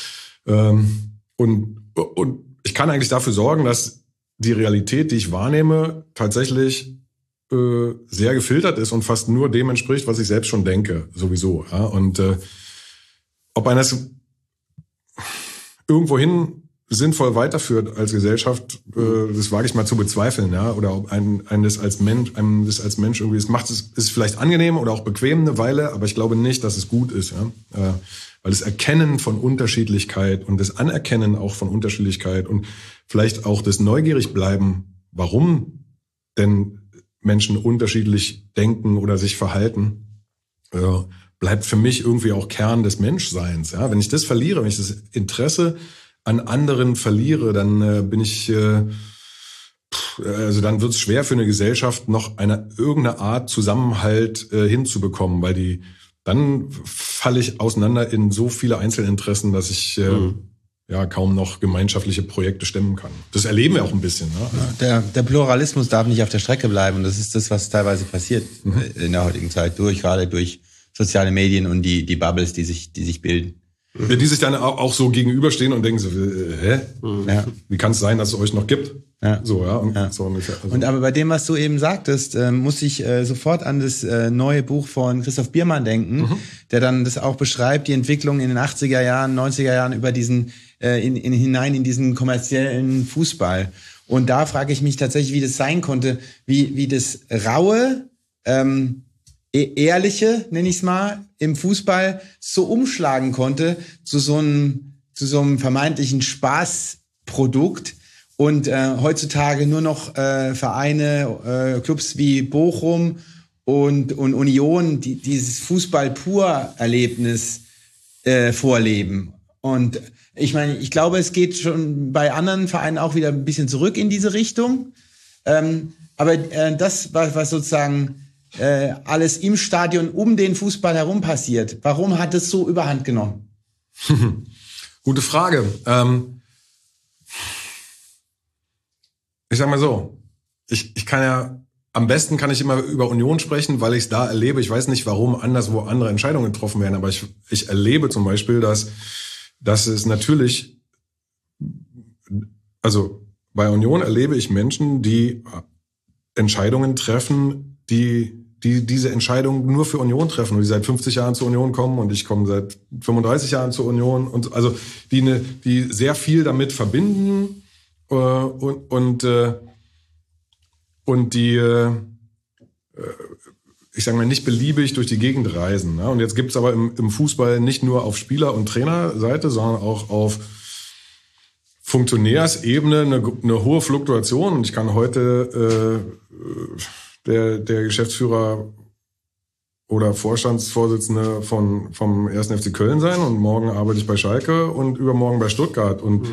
Und ich kann eigentlich dafür sorgen, dass die Realität, die ich wahrnehme, tatsächlich sehr gefiltert ist und fast nur dem entspricht, was ich selbst schon denke, sowieso. Ja? Und ob einer es irgendwohin sinnvoll weiterführt als Gesellschaft, das wage ich mal zu bezweifeln, ja, oder ob einem das als Mensch irgendwie, ist vielleicht angenehm oder auch bequem eine Weile, aber ich glaube nicht, dass es gut ist, ja, weil das Erkennen von Unterschiedlichkeit und das Anerkennen auch von Unterschiedlichkeit und vielleicht auch das Neugierig-Bleiben, warum denn Menschen unterschiedlich denken oder sich verhalten, bleibt für mich irgendwie auch Kern des Menschseins, ja, wenn ich das verliere, wenn ich das Interesse an anderen verliere, dann dann wird es schwer für eine Gesellschaft, noch irgendeine Art Zusammenhalt hinzubekommen, weil dann falle ich auseinander in so viele Einzelinteressen, dass ich kaum noch gemeinschaftliche Projekte stemmen kann. Das erleben wir auch ein bisschen. Ne? Der Pluralismus darf nicht auf der Strecke bleiben, und das ist das, was teilweise passiert in der heutigen Zeit, gerade durch soziale Medien und die Bubbles, die sich bilden. Die sich dann auch so gegenüberstehen und denken so, hä? Ja. Wie kann es sein, dass es euch noch gibt? Ja. So, ja. Und so ungefähr. Also. Und aber bei dem, was du eben sagtest, muss ich sofort an das neue Buch von Christoph Biermann denken, der dann das auch beschreibt, die Entwicklung in den 80er Jahren, 90er Jahren über diesen hinein in diesen kommerziellen Fußball. Und da frage ich mich tatsächlich, wie das sein konnte, wie das raue, ehrliche, nenne ich es mal, im Fußball so umschlagen konnte zu so einem zu so einem vermeintlichen Spaßprodukt und heutzutage nur noch Vereine, Clubs wie Bochum und Union, die dieses Fußball-Pur-Erlebnis vorleben. Und ich meine, ich glaube, es geht schon bei anderen Vereinen auch wieder ein bisschen zurück in diese Richtung. Aber das, was sozusagen alles im Stadion um den Fußball herum passiert, warum hat es so überhand genommen? Gute Frage. Ich sag mal so, ich kann ja, am besten kann ich immer über Union sprechen, weil ich es da erlebe. Ich weiß nicht, warum anderswo andere Entscheidungen getroffen werden, aber ich erlebe zum Beispiel, dass es natürlich, also bei Union erlebe ich Menschen, die Entscheidungen treffen, die diese Entscheidung nur für Union treffen und die seit 50 Jahren zur Union kommen und ich komme seit 35 Jahren zur Union und also die sehr viel damit verbinden und die ich sage mal nicht beliebig durch die Gegend reisen. Ne? Und jetzt gibt's aber im Fußball nicht nur auf Spieler- und Trainerseite, sondern auch auf Funktionärsebene eine hohe Fluktuation. Und ich kann heute der Geschäftsführer oder Vorstandsvorsitzende vom 1. FC Köln sein und morgen arbeite ich bei Schalke und übermorgen bei Stuttgart. Und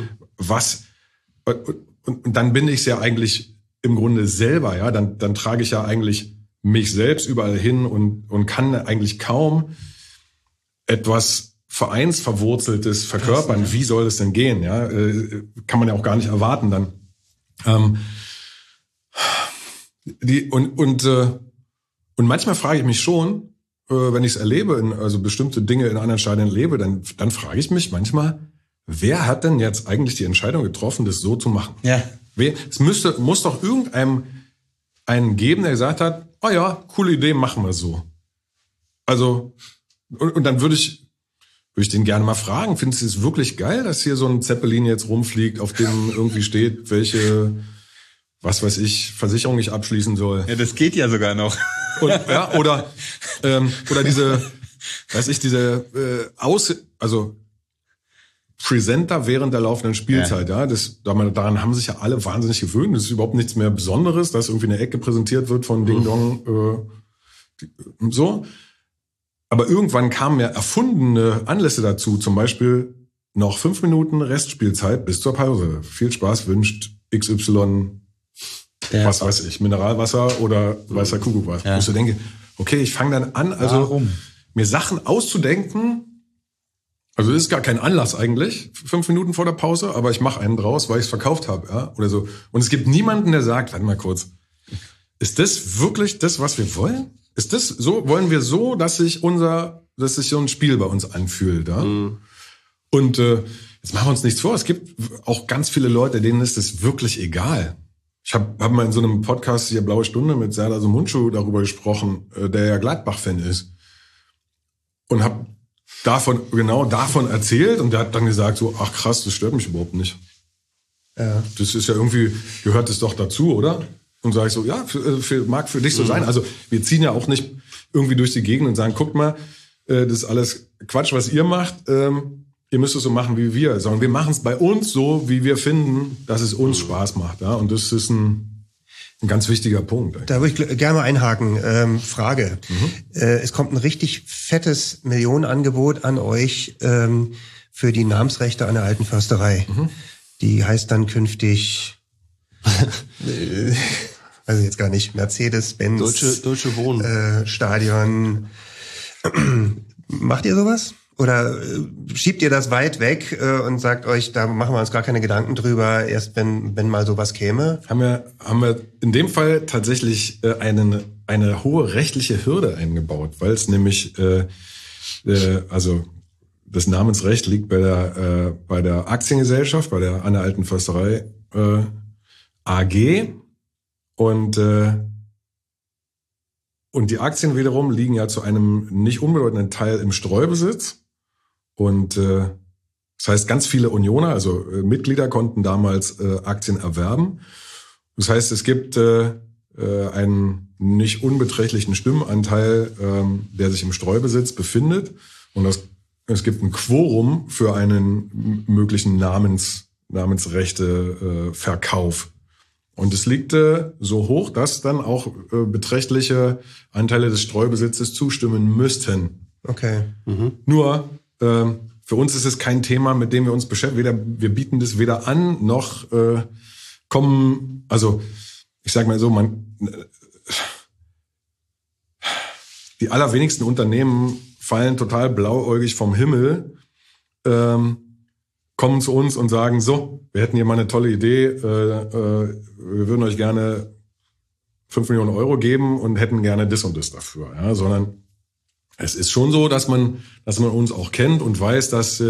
und dann bin ich ja eigentlich im Grunde selber, ja, dann trage ich ja eigentlich mich selbst überall hin und kann eigentlich kaum etwas Vereinsverwurzeltes verkörpern. Krass, ja. Wie soll es denn gehen? Ja, kann man ja auch gar nicht erwarten dann. Und manchmal frage ich mich schon, wenn ich es erlebe, also bestimmte Dinge in anderen Stadien erlebe, dann frage ich mich manchmal, wer hat denn jetzt eigentlich die Entscheidung getroffen, das so zu machen? Ja. Muss doch einen geben, der gesagt hat, oh ja, coole Idee, machen wir so. Also, und dann würde ich den gerne mal fragen, findest du es wirklich geil, dass hier so ein Zeppelin jetzt rumfliegt, auf dem irgendwie steht, welche, was weiß ich, Versicherung ich abschließen soll? Ja, das geht ja sogar noch. Oder diese, weiß ich, also Presenter während der laufenden Spielzeit, ja. Daran haben sich ja alle wahnsinnig gewöhnt. Das ist überhaupt nichts mehr Besonderes, dass irgendwie eine Ecke präsentiert wird von Ding Dong, so. Aber irgendwann kamen ja erfundene Anlässe dazu, zum Beispiel noch 5 Minuten Restspielzeit bis zur Pause. Viel Spaß wünscht XY, was weiß ich, Mineralwasser oder weißer Kuckuck. Ja. Wo ich so denke, okay, ich fange dann an, also mir Sachen auszudenken. Also das ist gar kein Anlass eigentlich, 5 Minuten vor der Pause, aber ich mache einen draus, weil ich es verkauft habe, ja, oder so. Und es gibt niemanden, der sagt, warte mal kurz, ist das wirklich das, was wir wollen? Ist das so, wollen wir so, dass sich so ein Spiel bei uns anfühlt, ja? Mhm. Und jetzt machen wir uns nichts vor, es gibt auch ganz viele Leute, denen ist das wirklich egal. Ich hab mal in so einem Podcast hier Blaue Stunde mit Serdar Somuncu darüber gesprochen, der ja Gladbach-Fan ist. Und habe davon erzählt und der hat dann gesagt so, ach krass, das stört mich überhaupt nicht. Ja. Das ist ja irgendwie, gehört es doch dazu, oder? Und sage ich so, ja, mag für dich so sein. Also wir ziehen ja auch nicht irgendwie durch die Gegend und sagen, guckt mal, das ist alles Quatsch, was ihr macht. Ihr müsst es so machen wie wir. Sondern wir machen es bei uns so, wie wir finden, dass es uns Spaß macht. Ja? Und das ist ein ganz wichtiger Punkt. Eigentlich. Da würde ich gerne mal einhaken. Frage. Es kommt ein richtig fettes Millionenangebot an euch für die Namensrechte an der Alten Försterei. Die heißt dann künftig, weiß ich jetzt gar nicht, Mercedes-Benz Deutsche Wohnen Stadion. Macht ihr sowas? Oder schiebt ihr das weit weg und sagt euch, da machen wir uns gar keine Gedanken drüber, erst wenn mal sowas käme? Haben wir in dem Fall tatsächlich eine hohe rechtliche Hürde eingebaut, weil es nämlich also das Namensrecht liegt bei der Aktiengesellschaft, an der Alten Försterei AG und die Aktien wiederum liegen ja zu einem nicht unbedeutenden Teil im Streubesitz. Und das heißt, ganz viele Unioner, also Mitglieder, konnten damals Aktien erwerben. Das heißt, es gibt einen nicht unbeträchtlichen Stimmenanteil, der sich im Streubesitz befindet. Und das es gibt ein Quorum für einen möglichen Namensrechte-Verkauf. Und es liegt so hoch, dass dann auch beträchtliche Anteile des Streubesitzes zustimmen müssten. Okay. Nur für uns ist es kein Thema, mit dem wir uns beschäftigen. Wir bieten das weder an, noch kommen, also ich sag mal so, die allerwenigsten Unternehmen fallen total blauäugig vom Himmel, kommen zu uns und sagen, so, wir hätten hier mal eine tolle Idee, wir würden euch gerne 5 Millionen Euro geben und hätten gerne das und das dafür. Ja, sondern es ist schon so, dass man uns auch kennt und weiß, dass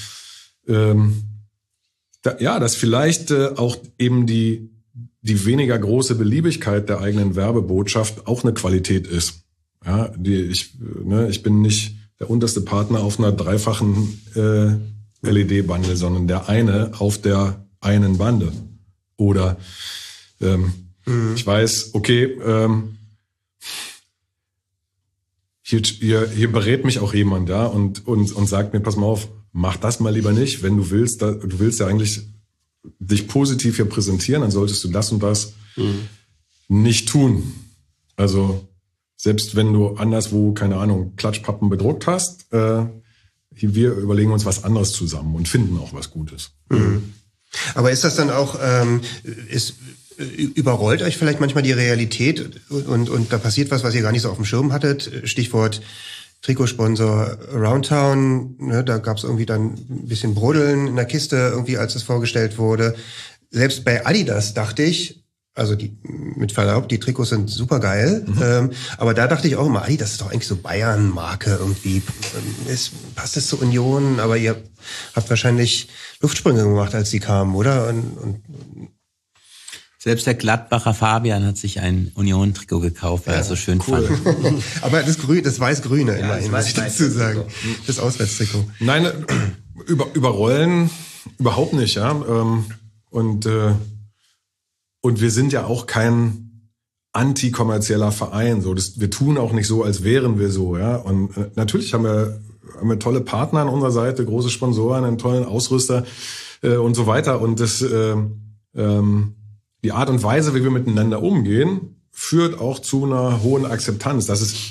dass vielleicht auch eben die weniger große Beliebigkeit der eigenen Werbebotschaft auch eine Qualität ist. Ja, ich bin nicht der unterste Partner auf einer dreifachen LED-Bande, sondern der eine auf der einen Bande. Oder ich weiß, okay, hier berät mich auch jemand, ja, und sagt mir, pass mal auf, mach das mal lieber nicht, wenn du willst, du willst ja eigentlich dich positiv hier präsentieren, dann solltest du das und das nicht tun. Also selbst wenn du anderswo, keine Ahnung, Klatschpappen bedruckt hast, wir überlegen uns was anderes zusammen und finden auch was Gutes. Aber ist das dann auch, überrollt euch vielleicht manchmal die Realität und da passiert was ihr gar nicht so auf dem Schirm hattet? Stichwort Trikotsponsor Aroundtown, ne, da gab es irgendwie dann ein bisschen Brodeln in der Kiste, irgendwie als es vorgestellt wurde. Selbst bei Adidas dachte ich, also mit Verlaub, die Trikots sind super geil, aber da dachte ich auch immer, Adidas ist doch eigentlich so Bayern-Marke irgendwie. Passt das zur Union? Aber ihr habt wahrscheinlich Luftsprünge gemacht, als sie kamen, oder? Und selbst der Gladbacher Fabian hat sich ein Union-Trikot gekauft, weil er es so schön fand. Aber das Weiß-Grüne, immerhin, muss ich dazu sagen. Das Auswärtstrikot. Nein, überrollen überhaupt nicht, ja. Und wir sind ja auch kein antikommerzieller Verein. So, wir tun auch nicht so, als wären wir so, ja. Und natürlich haben wir tolle Partner an unserer Seite, große Sponsoren, einen tollen Ausrüster und so weiter. Und das die Art und Weise, wie wir miteinander umgehen, führt auch zu einer hohen Akzeptanz. Dass es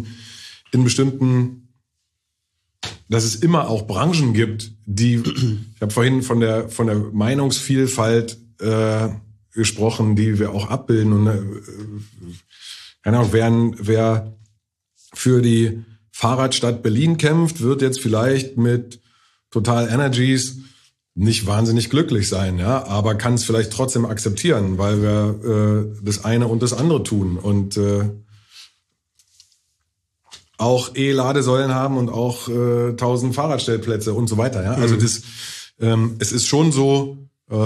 dass es immer auch Branchen gibt, ich habe vorhin von der Meinungsvielfalt gesprochen, die wir auch abbilden. Und keine Ahnung, wer für die Fahrradstadt Berlin kämpft, wird jetzt vielleicht mit Total Energies nicht wahnsinnig glücklich sein, ja, aber kann es vielleicht trotzdem akzeptieren, weil wir das eine und das andere tun und auch Ladesäulen haben und auch 1000 Fahrradstellplätze und so weiter, ja. Also es ist schon so,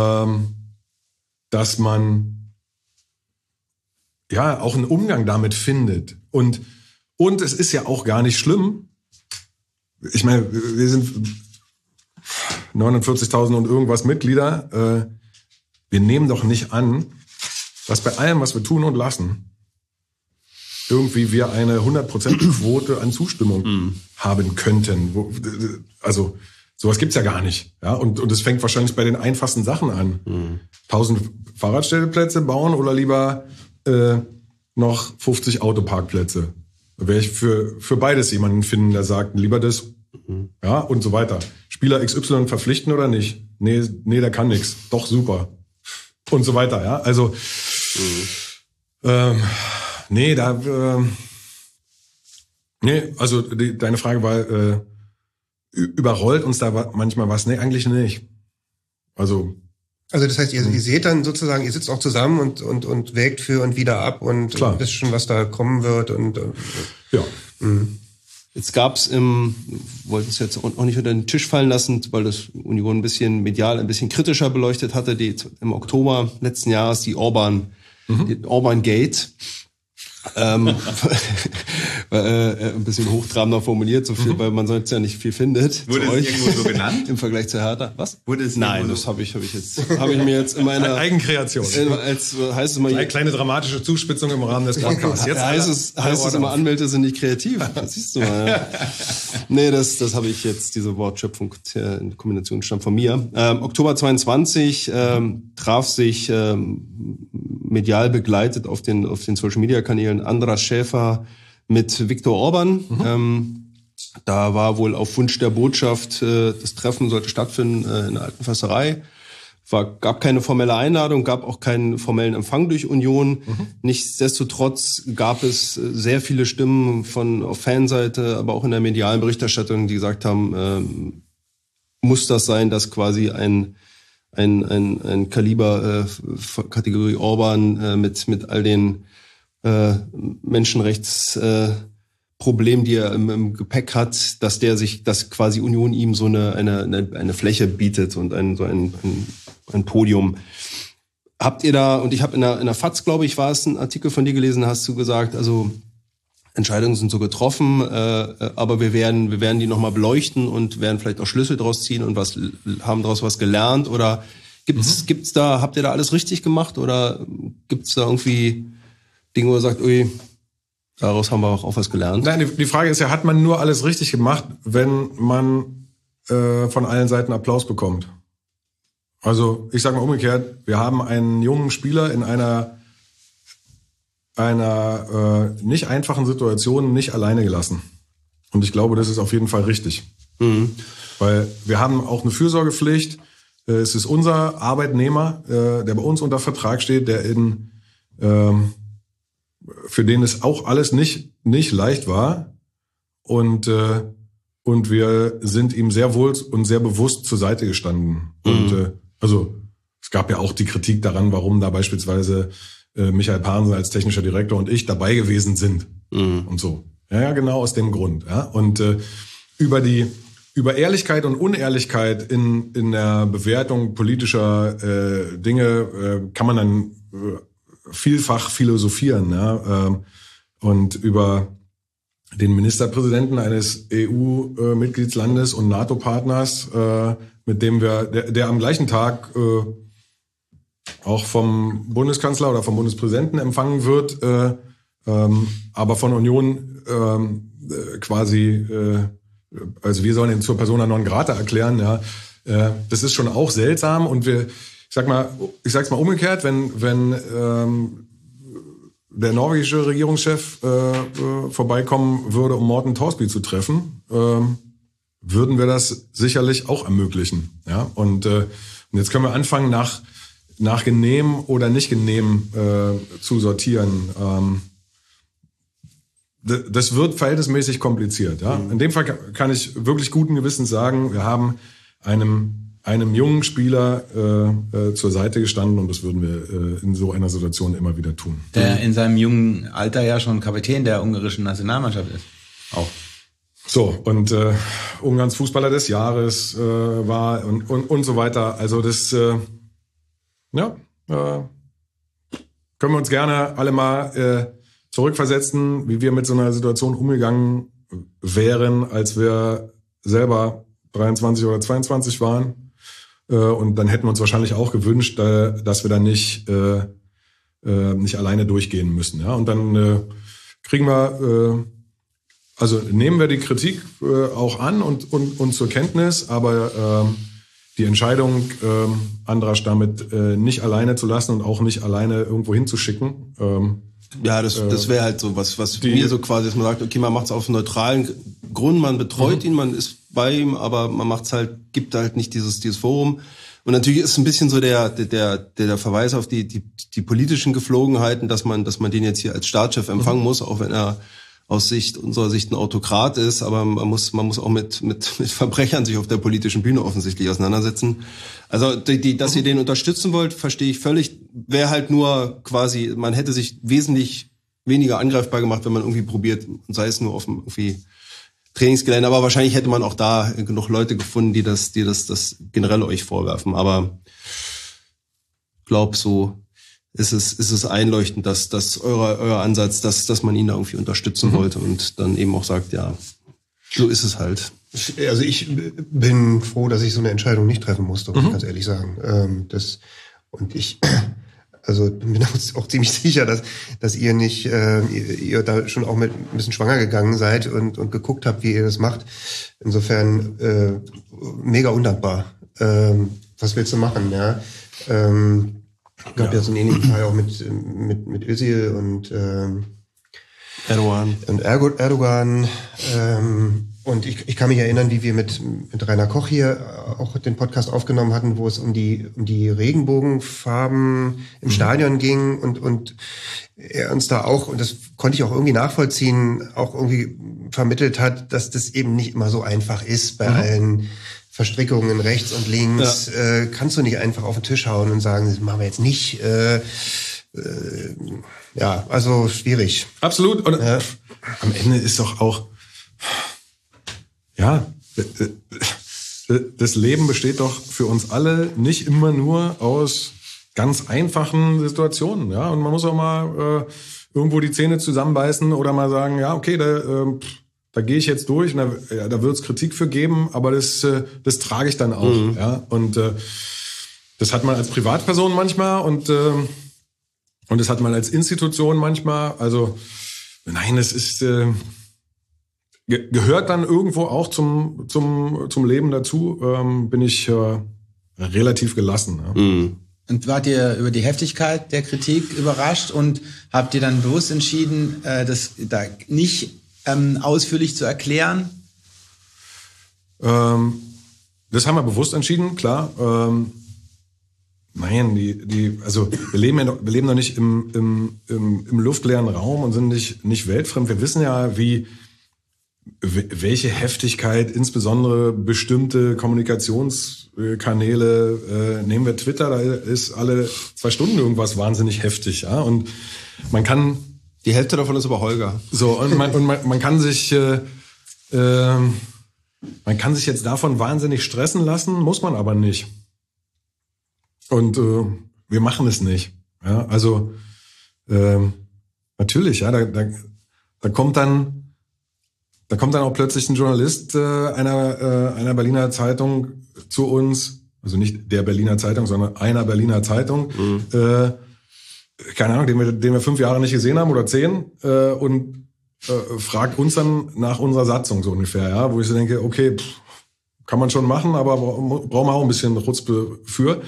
dass man ja auch einen Umgang damit findet und es ist ja auch gar nicht schlimm. Ich meine, wir sind 49.000 und irgendwas Mitglieder. Wir nehmen doch nicht an, dass bei allem, was wir tun und lassen, irgendwie wir eine 100% Quote an Zustimmung haben könnten. Also sowas gibt's ja gar nicht. Ja? Und es fängt wahrscheinlich bei den einfachsten Sachen an. 1000 Fahrradstellplätze bauen oder lieber noch 50 Autoparkplätze. Da werde ich für beides jemanden finden, der sagt, lieber das. Ja, und so weiter. Spieler XY verpflichten oder nicht? Nee, der kann nichts. Doch, super. Und so weiter, ja. Also, deine Frage war, überrollt uns da manchmal was? Nee, eigentlich nicht. Also das heißt, ihr seht dann sozusagen, ihr sitzt auch zusammen und wägt für und wieder ab und wisst schon, was da kommen wird und ja. Jetzt gab's wollten es jetzt auch nicht unter den Tisch fallen lassen, weil das Union ein bisschen medial, ein bisschen kritischer beleuchtet hatte, im Oktober letzten Jahres die Orban Gate. Ein bisschen hochtrabender formuliert, so viel, weil man sonst ja nicht viel findet. Wurde es irgendwo so genannt? Im Vergleich zu Hertha. Was? Wurde es Nein, das habe ich mir jetzt in meiner Eigenkreation. Als heißt es mal Kleine dramatische Zuspitzung im Rahmen des Podcasts. Jetzt heißt es immer, Anwälte sind nicht kreativ. Das siehst du mal. Ja. Nee, das habe ich jetzt, diese Wortschöpfung in Kombination stammt von mir. Oktober 22 traf sich medial begleitet auf den Social-Media-Kanälen Andras Schäfer mit Viktor Orban. Da war wohl auf Wunsch der Botschaft, das Treffen sollte stattfinden in der Alten Försterei. Gab keine formelle Einladung, gab auch keinen formellen Empfang durch Union. Nichtsdestotrotz gab es sehr viele Stimmen auf Fanseite, aber auch in der medialen Berichterstattung, die gesagt haben, muss das sein, dass quasi ein Kaliber Kategorie Orban mit all den Menschenrechtsproblemen, die er im Gepäck hat, dass quasi Union ihm so eine Fläche bietet und ein Podium. Habt ihr da, und ich habe in der FAZ, glaube ich, war es ein Artikel von dir gelesen, hast du gesagt, also Entscheidungen sind so getroffen, aber wir werden die nochmal beleuchten und werden vielleicht auch Schlüsse draus ziehen und haben daraus was gelernt, oder gibt's da, habt ihr da alles richtig gemacht, oder gibt's da irgendwie Dinge, wo ihr sagt, ui, daraus haben wir auch was gelernt? Nein, die Frage ist ja, hat man nur alles richtig gemacht, wenn man von allen Seiten Applaus bekommt? Also ich sage mal umgekehrt, wir haben einen jungen Spieler in einer nicht einfachen Situation nicht alleine gelassen. Und ich glaube, das ist auf jeden Fall richtig. Weil wir haben auch eine Fürsorgepflicht. Es ist unser Arbeitnehmer, der bei uns unter Vertrag steht, für den es auch alles nicht leicht war. Und wir sind ihm sehr wohl und sehr bewusst zur Seite gestanden. Und also es gab ja auch die Kritik daran, warum da beispielsweise Michael Pahnsen als technischer Direktor und ich dabei gewesen sind und so. Ja, genau aus dem Grund. Ja. Und über Ehrlichkeit und Unehrlichkeit in der Bewertung politischer Dinge kann man dann vielfach philosophieren. Ja. Und über den Ministerpräsidenten eines EU-Mitgliedslandes und NATO-Partners, mit dem der am gleichen Tag auch vom Bundeskanzler oder vom Bundespräsidenten empfangen wird, aber von Union quasi, also wir sollen ihn zur Persona non grata erklären. Ja, das ist schon auch seltsam. Und ich sag's mal umgekehrt, wenn der norwegische Regierungschef vorbeikommen würde, um Morten Thorsby zu treffen, würden wir das sicherlich auch ermöglichen. Ja, und jetzt können wir anfangen, nach genehm oder nicht genehm zu sortieren. Das wird verhältnismäßig kompliziert. Ja? In dem Fall kann ich wirklich guten Gewissens sagen, wir haben einem jungen Spieler zur Seite gestanden, und das würden wir in so einer Situation immer wieder tun. Der in seinem jungen Alter ja schon Kapitän der ungarischen Nationalmannschaft ist. Auch. So, und Ungarns Fußballer des Jahres war und so weiter. Also das können wir uns gerne alle mal zurückversetzen, wie wir mit so einer Situation umgegangen wären, als wir selber 23 oder 22 waren. Und dann hätten wir uns wahrscheinlich auch gewünscht, dass wir dann nicht alleine durchgehen müssen. Ja? Und dann nehmen wir die Kritik auch an und zur Kenntnis, aber die Entscheidung, Andras damit nicht alleine zu lassen und auch nicht alleine irgendwo hinzuschicken. Das wäre halt so was mir so quasi, dass man sagt, okay, man macht es auf einem neutralen Grund, man betreut ihn, man ist bei ihm, aber man macht's halt, gibt halt nicht dieses Forum. Und natürlich ist es ein bisschen so der Verweis auf die politischen Geflogenheiten, dass man den jetzt hier als Staatschef empfangen muss, auch wenn er aus unserer Sicht ein Autokrat ist, aber man muss auch mit Verbrechern sich auf der politischen Bühne offensichtlich auseinandersetzen. Also, dass ihr den unterstützen wollt, verstehe ich völlig. Wäre halt nur quasi, man hätte sich wesentlich weniger angreifbar gemacht, wenn man irgendwie probiert, sei es nur auf dem irgendwie Trainingsgelände, aber wahrscheinlich hätte man auch da genug Leute gefunden, die das generell euch vorwerfen. Aber glaub so, ist es einleuchtend, dass euer Ansatz, dass man ihn da irgendwie unterstützen wollte und dann eben auch sagt, ja, so ist es halt. Also ich bin froh, dass ich so eine Entscheidung nicht treffen musste, muss ich ganz ehrlich sagen. Also bin auch ziemlich sicher, dass ihr nicht, ihr da schon auch mit ein bisschen schwanger gegangen seid und geguckt habt, wie ihr das macht. Insofern mega undankbar. Was willst du machen, ja? Gab ja so einen ähnlichen Fall auch mit Özil und Erdogan. Und Erdogan. Und ich kann mich erinnern, wie wir mit Rainer Koch hier auch den Podcast aufgenommen hatten, wo es um die Regenbogenfarben im Stadion ging und er uns da auch, und das konnte ich auch irgendwie nachvollziehen, auch irgendwie vermittelt hat, dass das eben nicht immer so einfach ist bei allen Verstrickungen rechts und links. Ja. Kannst du nicht einfach auf den Tisch hauen und sagen, das machen wir jetzt nicht. Ja, also schwierig. Absolut. Und am Ende ist doch auch, ja, das Leben besteht doch für uns alle nicht immer nur aus ganz einfachen Situationen. Ja, und man muss auch mal irgendwo die Zähne zusammenbeißen oder mal sagen, ja, okay, da gehe ich jetzt durch und da wird es Kritik für geben, aber das trage ich dann auch. Ja, und das hat man als Privatperson manchmal und das hat man als Institution manchmal. Also nein, es ist gehört dann irgendwo auch zum Leben dazu. Bin ich relativ gelassen. Ja. Und wart ihr über die Heftigkeit der Kritik überrascht und habt ihr dann bewusst entschieden, das da nicht ausführlich zu erklären? Das haben wir bewusst entschieden, klar. Nein, also wir leben doch nicht im luftleeren Raum und sind nicht weltfremd. Wir wissen ja, welche Heftigkeit insbesondere bestimmte Kommunikationskanäle, nehmen wir Twitter, da ist alle 2 Stunden irgendwas wahnsinnig heftig, ja, und man kann, die Hälfte davon ist aber Holger. So, und man kann sich jetzt davon wahnsinnig stressen lassen, muss man aber nicht. Und wir machen es nicht. Ja, also natürlich, ja, da kommt dann auch plötzlich ein Journalist einer Berliner Zeitung zu uns, also nicht der Berliner Zeitung, sondern einer Berliner Zeitung, keine Ahnung, den wir 5 Jahre nicht gesehen haben oder 10, und fragt uns dann nach unserer Satzung so ungefähr, ja, wo ich so denke, okay, kann man schon machen, aber brauchen wir auch ein bisschen Chutzpe für.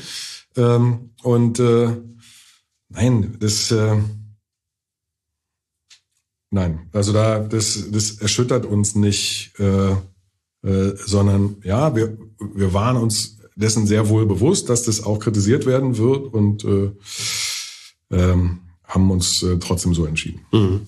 Nein, also das erschüttert uns nicht, sondern ja, wir waren uns dessen sehr wohl bewusst, dass das auch kritisiert werden wird und haben uns trotzdem so entschieden.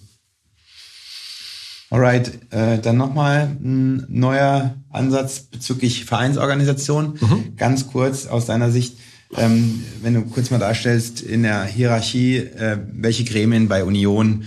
Alright, dann nochmal ein neuer Ansatz bezüglich Vereinsorganisation. Ganz kurz aus deiner Sicht, wenn du kurz mal darstellst in der Hierarchie, welche Gremien bei Union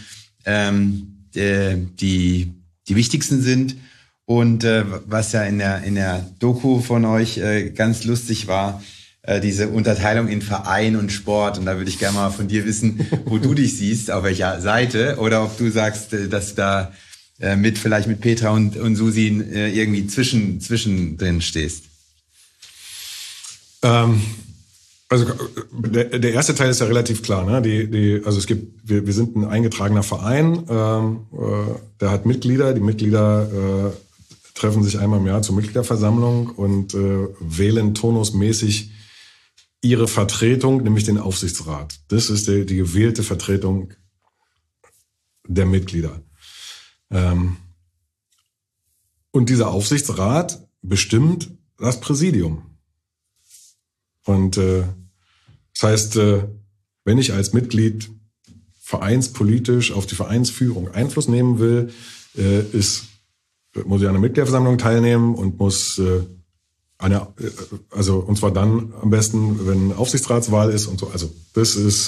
die wichtigsten sind und was ja in der Doku von euch ganz lustig war, diese Unterteilung in Verein und Sport, und da würde ich gerne mal von dir wissen, wo du dich siehst, auf welcher Seite, oder ob du sagst, dass da vielleicht mit Petra und Susi irgendwie zwischen drin stehst. Also der erste Teil ist ja relativ klar, ne? Also wir sind ein eingetragener Verein, der hat Mitglieder. Die Mitglieder treffen sich einmal im Jahr zur Mitgliederversammlung und wählen turnusmäßig ihre Vertretung, nämlich den Aufsichtsrat. Das ist die gewählte Vertretung der Mitglieder. Und dieser Aufsichtsrat bestimmt das Präsidium. Und das heißt, wenn ich als Mitglied vereinspolitisch auf die Vereinsführung Einfluss nehmen will, muss ich an einer Mitgliederversammlung teilnehmen und muss und zwar dann am besten, wenn Aufsichtsratswahl ist und so. Also das ist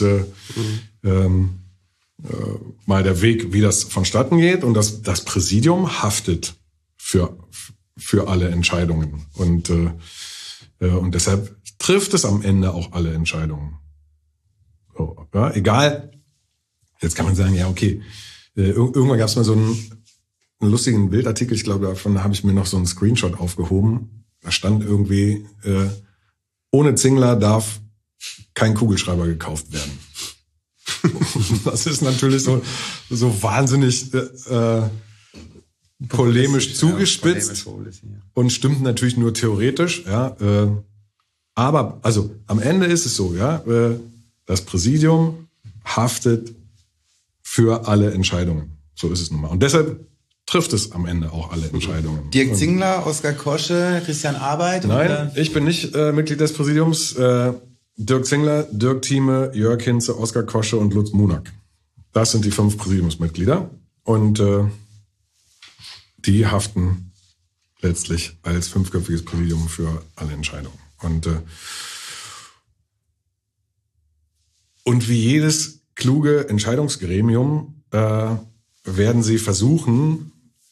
mal der Weg, wie das vonstatten geht, und das Präsidium haftet für alle Entscheidungen und deshalb trifft es am Ende auch alle Entscheidungen. So, So, ja, egal. Jetzt kann man sagen, ja, okay. Irgendwann gab es mal so einen lustigen Bildartikel, ich glaube, davon habe ich mir noch so einen Screenshot aufgehoben. Da stand irgendwie, ohne Zingler darf kein Kugelschreiber gekauft werden. Das ist natürlich so wahnsinnig polemisch zugespitzt und stimmt natürlich nur theoretisch. Ja, aber also am Ende ist es so, ja, das Präsidium haftet für alle Entscheidungen. So ist es nun mal. Und deshalb trifft es am Ende auch alle Entscheidungen. Dirk Zingler, Oskar Kosche, Christian Arbeit? Nein, oder? Ich bin nicht Mitglied des Präsidiums. Dirk Zingler, Dirk Thieme, Jörg Hinze, Oskar Kosche und Lutz Munak. Das sind die 5 Präsidiumsmitglieder. Und die haften letztlich als 5-köpfiges Präsidium für alle Entscheidungen. Und wie jedes kluge Entscheidungsgremium werden sie versuchen,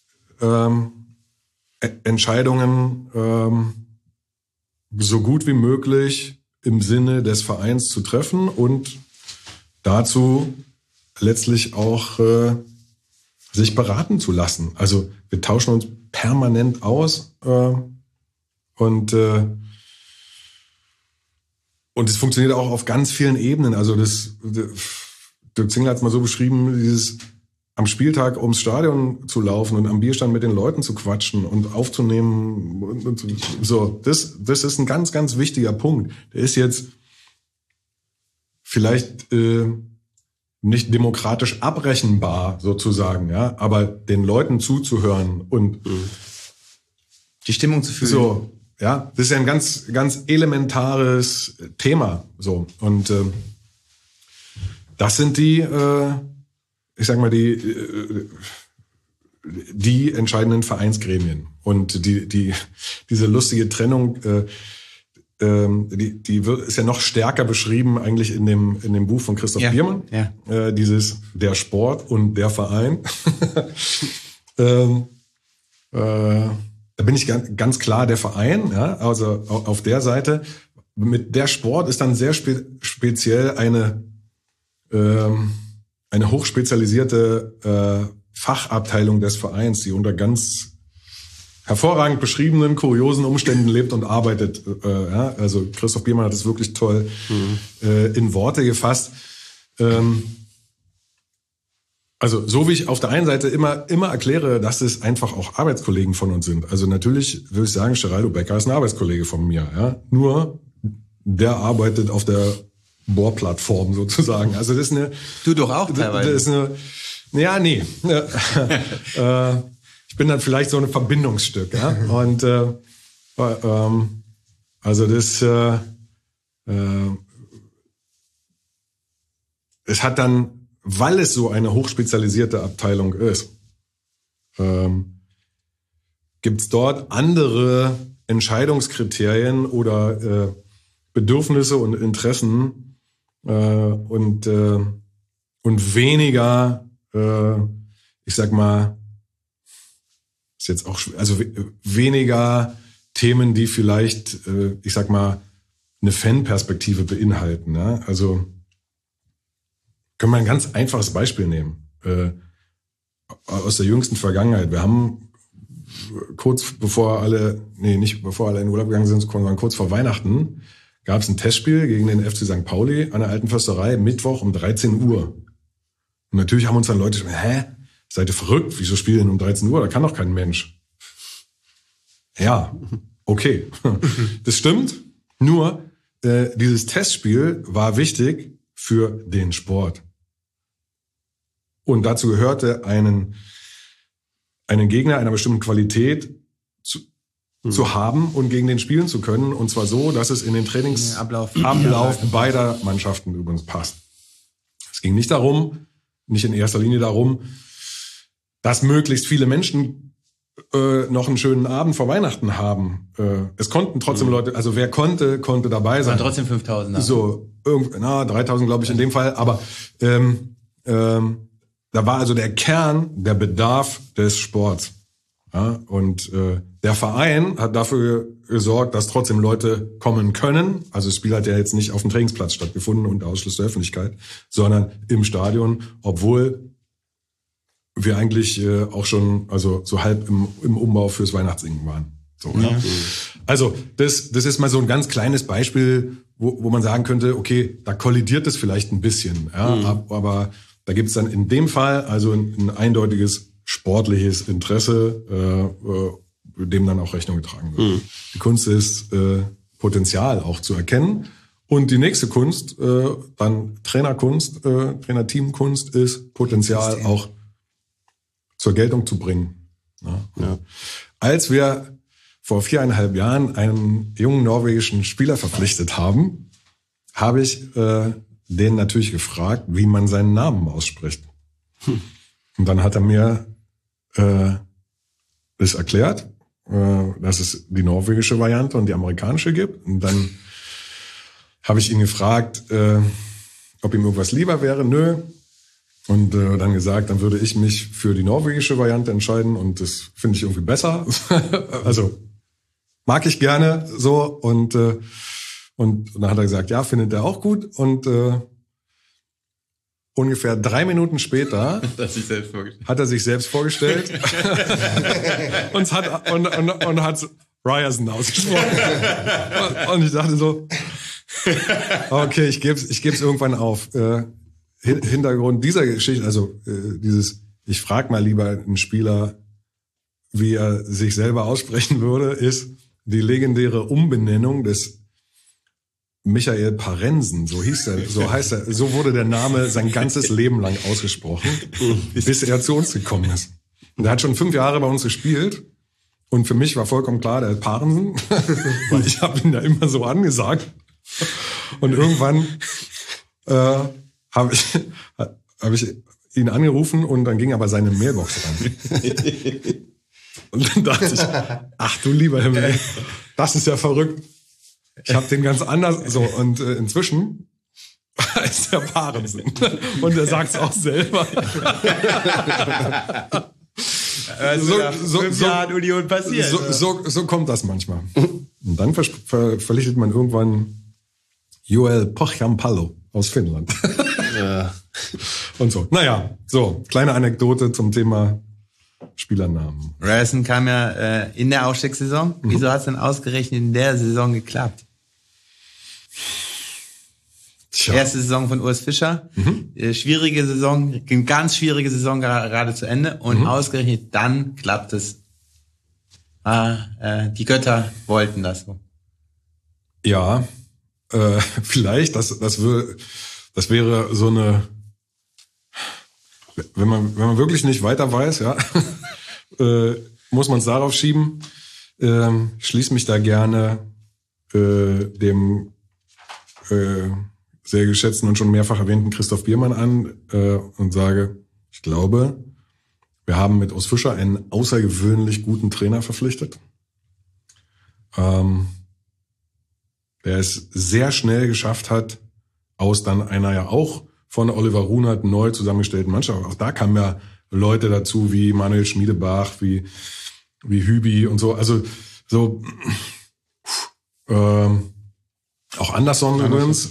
Entscheidungen so gut wie möglich im Sinne des Vereins zu treffen und dazu letztlich auch sich beraten zu lassen. Also wir tauschen uns permanent aus und es funktioniert auch auf ganz vielen Ebenen. Also Dirk Zingler hat es mal so beschrieben, dieses am Spieltag ums Stadion zu laufen und am Bierstand mit den Leuten zu quatschen und aufzunehmen und so. Das ist ein ganz, ganz wichtiger Punkt. Der ist jetzt vielleicht nicht demokratisch abrechenbar sozusagen, ja, aber den Leuten zuzuhören und die Stimmung zu fühlen. So, ja, das ist ja ein ganz, ganz elementares Thema. So und das sind die ich sag mal, die entscheidenden Vereinsgremien. Und diese lustige Trennung, ist ja noch stärker beschrieben eigentlich in dem Buch von Christoph Biermann. Ja. Der Sport und der Verein. Da bin ich ganz klar der Verein, ja, also auf der Seite. Mit der Sport ist dann sehr speziell eine hochspezialisierte Fachabteilung des Vereins, die unter ganz hervorragend beschriebenen, kuriosen Umständen lebt und arbeitet. Ja, also Christoph Biermann hat es wirklich toll in Worte gefasst. Also so wie ich auf der einen Seite immer erkläre, dass es einfach auch Arbeitskollegen von uns sind. Also natürlich würde ich sagen, Geraldo Becker ist ein Arbeitskollege von mir. Ja? Nur der arbeitet auf der Bohrplattform sozusagen. Also das ist eine... Du doch auch teilweise. Das ist eine... Ja, nee. Ich bin dann vielleicht so ein Verbindungsstück. Ja? Und also das... es hat dann, weil es so eine hochspezialisierte Abteilung ist, gibt es dort andere Entscheidungskriterien oder Bedürfnisse und Interessen und weniger, ich sag mal, ist jetzt auch, also weniger Themen, die vielleicht, ich sag mal, eine Fanperspektive beinhalten. Ja? Also können wir ein ganz einfaches Beispiel nehmen aus der jüngsten Vergangenheit. Wir haben kurz bevor alle in Urlaub gegangen sind, sondern kurz vor Weihnachten, gab es ein Testspiel gegen den FC St. Pauli an der Alten Försterei, Mittwoch um 13 Uhr. Und natürlich haben uns dann Leute gesagt, seid ihr verrückt? Wieso spielen denn um 13 Uhr? Da kann doch kein Mensch. Ja, okay. Das stimmt. Nur, dieses Testspiel war wichtig für den Sport. Und dazu gehörte einen Gegner einer bestimmten Qualität zu haben und gegen den spielen zu können. Und zwar so, dass es in den Trainingsablauf beider Mannschaften übrigens passt. Es ging nicht in erster Linie darum, dass möglichst viele Menschen noch einen schönen Abend vor Weihnachten haben. Es konnten trotzdem Leute, also wer konnte dabei sein. Waren trotzdem 5.000. So, 3.000 glaube ich in dem Fall. Aber da war also der Kern, der Bedarf des Sports. Ja, und der Verein hat dafür gesorgt, dass trotzdem Leute kommen können. Also das Spiel hat ja jetzt nicht auf dem Trainingsplatz stattgefunden unter Ausschluss der Öffentlichkeit, sondern im Stadion, obwohl wir eigentlich auch schon so halb im Umbau fürs Weihnachtssingen waren. So, ja. Also das ist mal so ein ganz kleines Beispiel, wo man sagen könnte, okay, da kollidiert es vielleicht ein bisschen. Ja, aber da gibt es dann in dem Fall also ein eindeutiges sportliches Interesse, dem dann auch Rechnung getragen wird. Die Kunst ist, Potenzial auch zu erkennen. Und die nächste Kunst, dann Trainerkunst, Trainerteamkunst, ist Potenzial auch zur Geltung zu bringen. Ja. Als wir vor 4,5 Jahren einen jungen norwegischen Spieler verpflichtet haben, habe ich den natürlich gefragt, wie man seinen Namen ausspricht. Und dann hat er mir das erklärt, dass es die norwegische Variante und die amerikanische gibt. Und dann habe ich ihn gefragt, ob ihm irgendwas lieber wäre. Nö. Und dann gesagt, dann würde ich mich für die norwegische Variante entscheiden und das finde ich irgendwie besser. Also mag ich gerne so und dann hat er gesagt, ja, findet er auch gut und ungefähr 3 Minuten später hat er sich selbst vorgestellt und hat Ryerson ausgesprochen. Und ich dachte so, okay, ich geb's irgendwann auf. Hintergrund dieser Geschichte, also ich frage mal lieber einen Spieler, wie er sich selber aussprechen würde, ist die legendäre Umbenennung des Michael Parensen, so heißt er, so wurde der Name sein ganzes Leben lang ausgesprochen, bis er zu uns gekommen ist. Und er hat schon 5 Jahre bei uns gespielt und für mich war vollkommen klar, der ist Parensen, weil ich habe ihn da immer so angesagt. Und irgendwann habe ich ihn angerufen und dann ging aber seine Mailbox ran. Und dann dachte ich, ach du lieber Himmel, das ist ja verrückt. Ich habe den ganz anders so und inzwischen ist der Parensen und er sagt es auch selber. Union passiert. So kommt das manchmal. Und dann verpflichtet man irgendwann Joel Pohjanpalo aus Finnland. Ja. Und so. Naja, so, kleine Anekdote zum Thema Spielernamen. Ryerson kam ja in der Aufstiegssaison. Wieso hat es denn ausgerechnet in der Saison geklappt? Tja. Erste Saison von Urs Fischer. Schwierige Saison, eine ganz schwierige Saison gerade zu Ende. Und ausgerechnet dann klappt es. Die Götter wollten das so. Ja, vielleicht, das wäre so eine, wenn man wirklich nicht weiter weiß, ja, muss man es darauf schieben. Ich schließe mich da gerne dem sehr geschätzten und schon mehrfach erwähnten Christoph Biermann an und sage, ich glaube, wir haben mit Urs Fischer einen außergewöhnlich guten Trainer verpflichtet. Der es sehr schnell geschafft hat, aus dann einer ja auch von Oliver Runert neu zusammengestellten Mannschaft. Auch da kamen ja Leute dazu wie Manuel Schmiedebach, wie Hübi und so. Also so auch Andersson übrigens.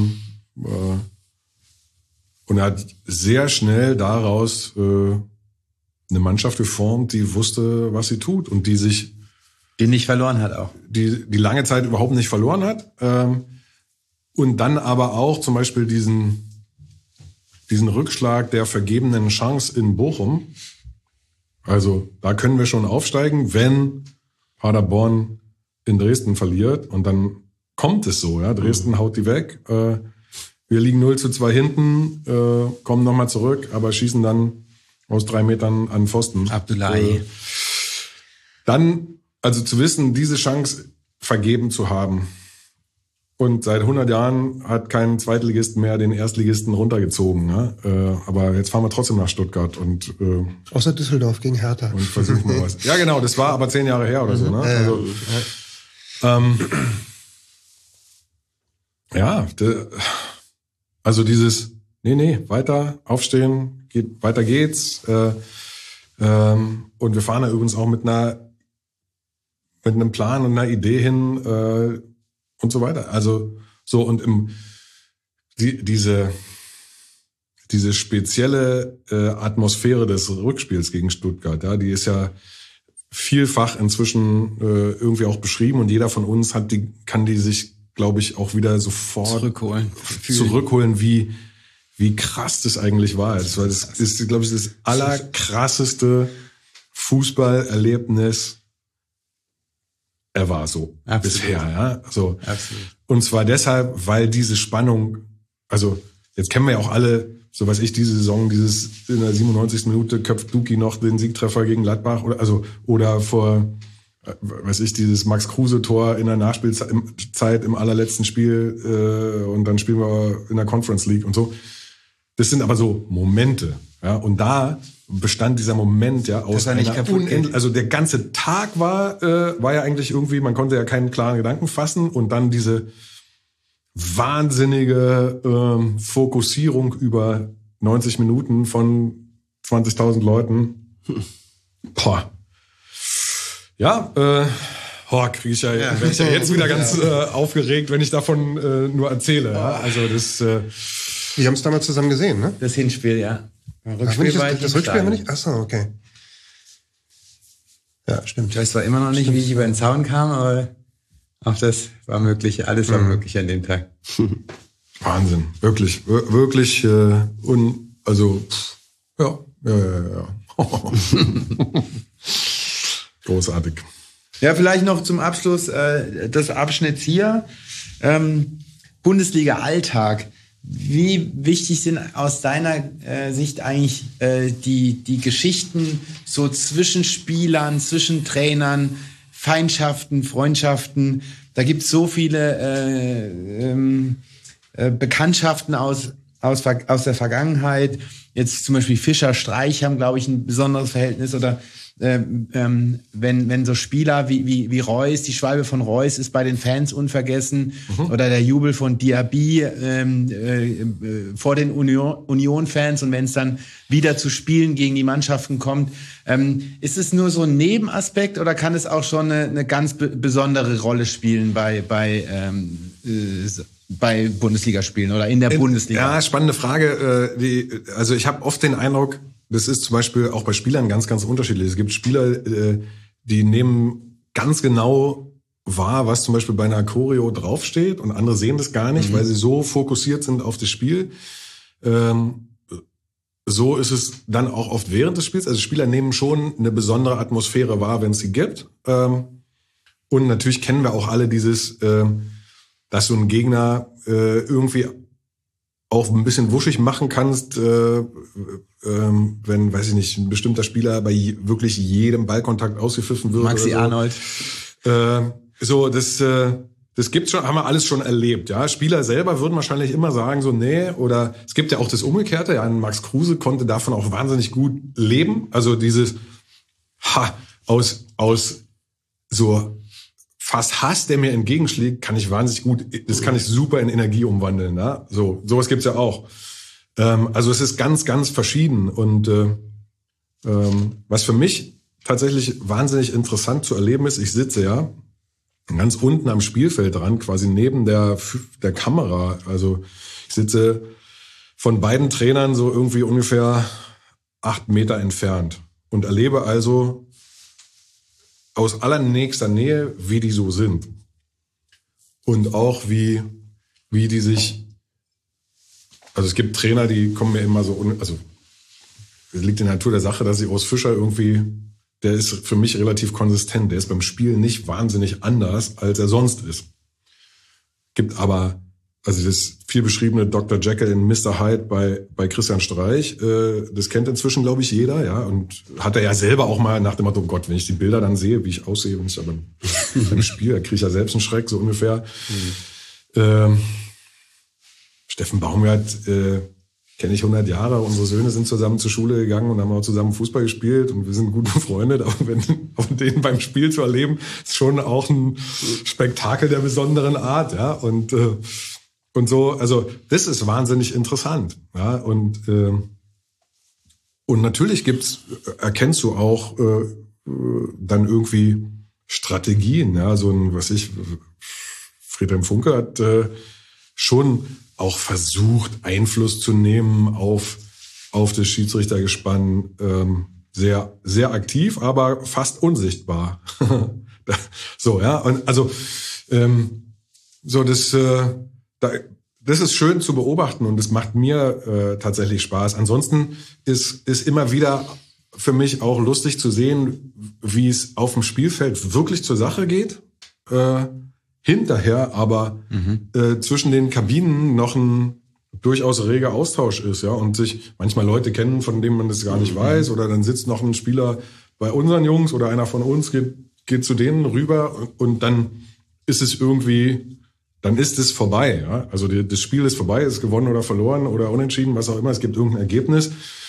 Und er hat sehr schnell daraus eine Mannschaft geformt, die wusste, was sie tut und die nicht verloren hat auch. Die lange Zeit überhaupt nicht verloren hat. Und dann aber auch zum Beispiel diesen Rückschlag der vergebenen Chance in Bochum. Also da können wir schon aufsteigen, wenn Paderborn in Dresden verliert. Und dann kommt es so. Ja, Dresden haut die weg. Wir liegen 0:2 hinten, kommen nochmal zurück, aber schießen dann aus 3 Metern an Pfosten. Abdullahi. Dann, also zu wissen, diese Chance vergeben zu haben. Und seit 100 Jahren hat kein Zweitligisten mehr den Erstligisten runtergezogen. Ne? Aber jetzt fahren wir trotzdem nach Stuttgart und außer Düsseldorf gegen Hertha. Und versuchen mal was. Ja, genau, das war aber 10 Jahre her oder so. Ne? Also, also dieses weiter aufstehen, weiter geht's. Und wir fahren da übrigens auch mit einer mit einem Plan und einer Idee hin und so weiter. Also so und diese spezielle Atmosphäre des Rückspiels gegen Stuttgart, ja, die ist ja vielfach inzwischen irgendwie auch beschrieben und jeder von uns kann die sich, glaube ich, auch wieder sofort zurückholen, wie krass das eigentlich war. Das ist, glaube ich, das allerkrasseste Fußballerlebnis ever so. Absolut. Bisher, ja. So. Absolut. Und zwar deshalb, weil diese Spannung, also jetzt kennen wir ja auch alle, so weiß ich, diese Saison, dieses in der 97. Minute köpft Duki noch den Siegtreffer gegen Gladbach oder vor, weiß ich, dieses Max-Kruse-Tor in der Nachspielzeit im allerletzten Spiel und dann spielen wir in der Conference League und so. Das sind aber so Momente, ja, und da bestand dieser Moment ja aus einer also der ganze Tag war ja eigentlich irgendwie, man konnte ja keinen klaren Gedanken fassen und dann diese wahnsinnige Fokussierung über 90 Minuten von 20.000 Leuten. Boah. Ja, kriege ich ja, werde ich ja jetzt wieder ganz aufgeregt, wenn ich davon nur erzähle. Ja? Also das. Wir haben es damals zusammen gesehen, ne? Das Hinspiel, ja. Das Rückspiel haben wir nicht? Achso, okay. Ja, stimmt. Ich weiß zwar immer noch nicht, wie ich über den Zaun kam, aber auch das war möglich. Alles war möglich an dem Tag. Wahnsinn. Wirklich. Ja. Großartig. Ja, vielleicht noch zum Abschluss des Abschnitts hier. Bundesliga-Alltag. Wie wichtig sind aus deiner Sicht eigentlich die Geschichten so zwischen Spielern, zwischen Trainern, Feindschaften, Freundschaften? Da gibt es so viele Bekanntschaften aus der Vergangenheit. Jetzt zum Beispiel Fischer, Streich haben, glaube ich, ein besonderes Verhältnis. Oder wenn so Spieler wie Reus, die Schwalbe von Reus ist bei den Fans unvergessen, oder der Jubel von Diaby vor den Union-Fans und wenn es dann wieder zu Spielen gegen die Mannschaften kommt, ist es nur so ein Nebenaspekt oder kann es auch schon eine ganz besondere Rolle spielen bei Bundesligaspielen oder in der Bundesliga? Ja, spannende Frage. Also ich habe oft den Eindruck, das ist zum Beispiel auch bei Spielern ganz, ganz unterschiedlich. Es gibt Spieler, die nehmen ganz genau wahr, was zum Beispiel bei einer Choreo draufsteht und andere sehen das gar nicht, weil sie so fokussiert sind auf das Spiel. So ist es dann auch oft während des Spiels. Also Spieler nehmen schon eine besondere Atmosphäre wahr, wenn es sie gibt. Und natürlich kennen wir auch alle dieses, dass du einen Gegner irgendwie auch ein bisschen wuschig machen kannst, wenn, weiß ich nicht, ein bestimmter Spieler bei wirklich jedem Ballkontakt ausgepfiffen wird. Maxi so. Arnold. Das gibt's schon, haben wir alles schon erlebt, ja. Spieler selber würden wahrscheinlich immer sagen so, nee, oder es gibt ja auch das Umgekehrte, ja, Max Kruse konnte davon auch wahnsinnig gut leben. Also dieses, aus so fast Hass, der mir entgegenschlägt, kann ich wahnsinnig gut, das kann ich super in Energie umwandeln, ja. Sowas gibt's ja auch. Also es ist ganz, ganz verschieden und was für mich tatsächlich wahnsinnig interessant zu erleben ist, ich sitze ja ganz unten am Spielfeld dran, quasi neben der Kamera. Also ich sitze von beiden Trainern so irgendwie ungefähr 8 Meter entfernt und erlebe also aus allernächster Nähe, wie die so sind. Und auch wie die sich, also es gibt Trainer, die kommen mir immer so, also es liegt in der Natur der Sache, dass ich Urs Fischer irgendwie, der ist für mich relativ konsistent. Der ist beim Spielen nicht wahnsinnig anders, als er sonst ist. Gibt aber, also das viel beschriebene Dr. Jekyll in Mr. Hyde bei Christian Streich, das kennt inzwischen, glaube ich, jeder, ja, und hat er ja selber auch mal nach dem Motto, Gott, wenn ich die Bilder dann sehe, wie ich aussehe, wenn ich aber beim Spiel, da kriege ich ja selbst einen Schreck, so ungefähr. Steffen Baumgart, kenne ich 100 Jahre, unsere Söhne sind zusammen zur Schule gegangen und haben auch zusammen Fußball gespielt und wir sind gut befreundet, aber den beim Spiel zu erleben, ist schon auch ein Spektakel der besonderen Art, ja, und so, also das ist wahnsinnig interessant, ja, und natürlich erkennst du auch dann irgendwie Strategien. Ja, so ein, Friedhelm Funke hat schon auch versucht, Einfluss zu nehmen auf das Schiedsrichtergespann. Sehr, sehr aktiv, aber fast unsichtbar. So, ja, und also das ist schön zu beobachten und es macht mir tatsächlich Spaß. Ansonsten ist immer wieder für mich auch lustig zu sehen, wie es auf dem Spielfeld wirklich zur Sache geht. Hinterher aber zwischen den Kabinen noch ein durchaus reger Austausch ist, ja, und sich manchmal Leute kennen, von denen man das gar nicht weiß, oder dann sitzt noch ein Spieler bei unseren Jungs oder einer von uns geht zu denen rüber und dann ist es irgendwie, dann ist es vorbei, ja. Also das Spiel ist vorbei, ist gewonnen oder verloren oder unentschieden, was auch immer, es gibt irgendein Ergebnis.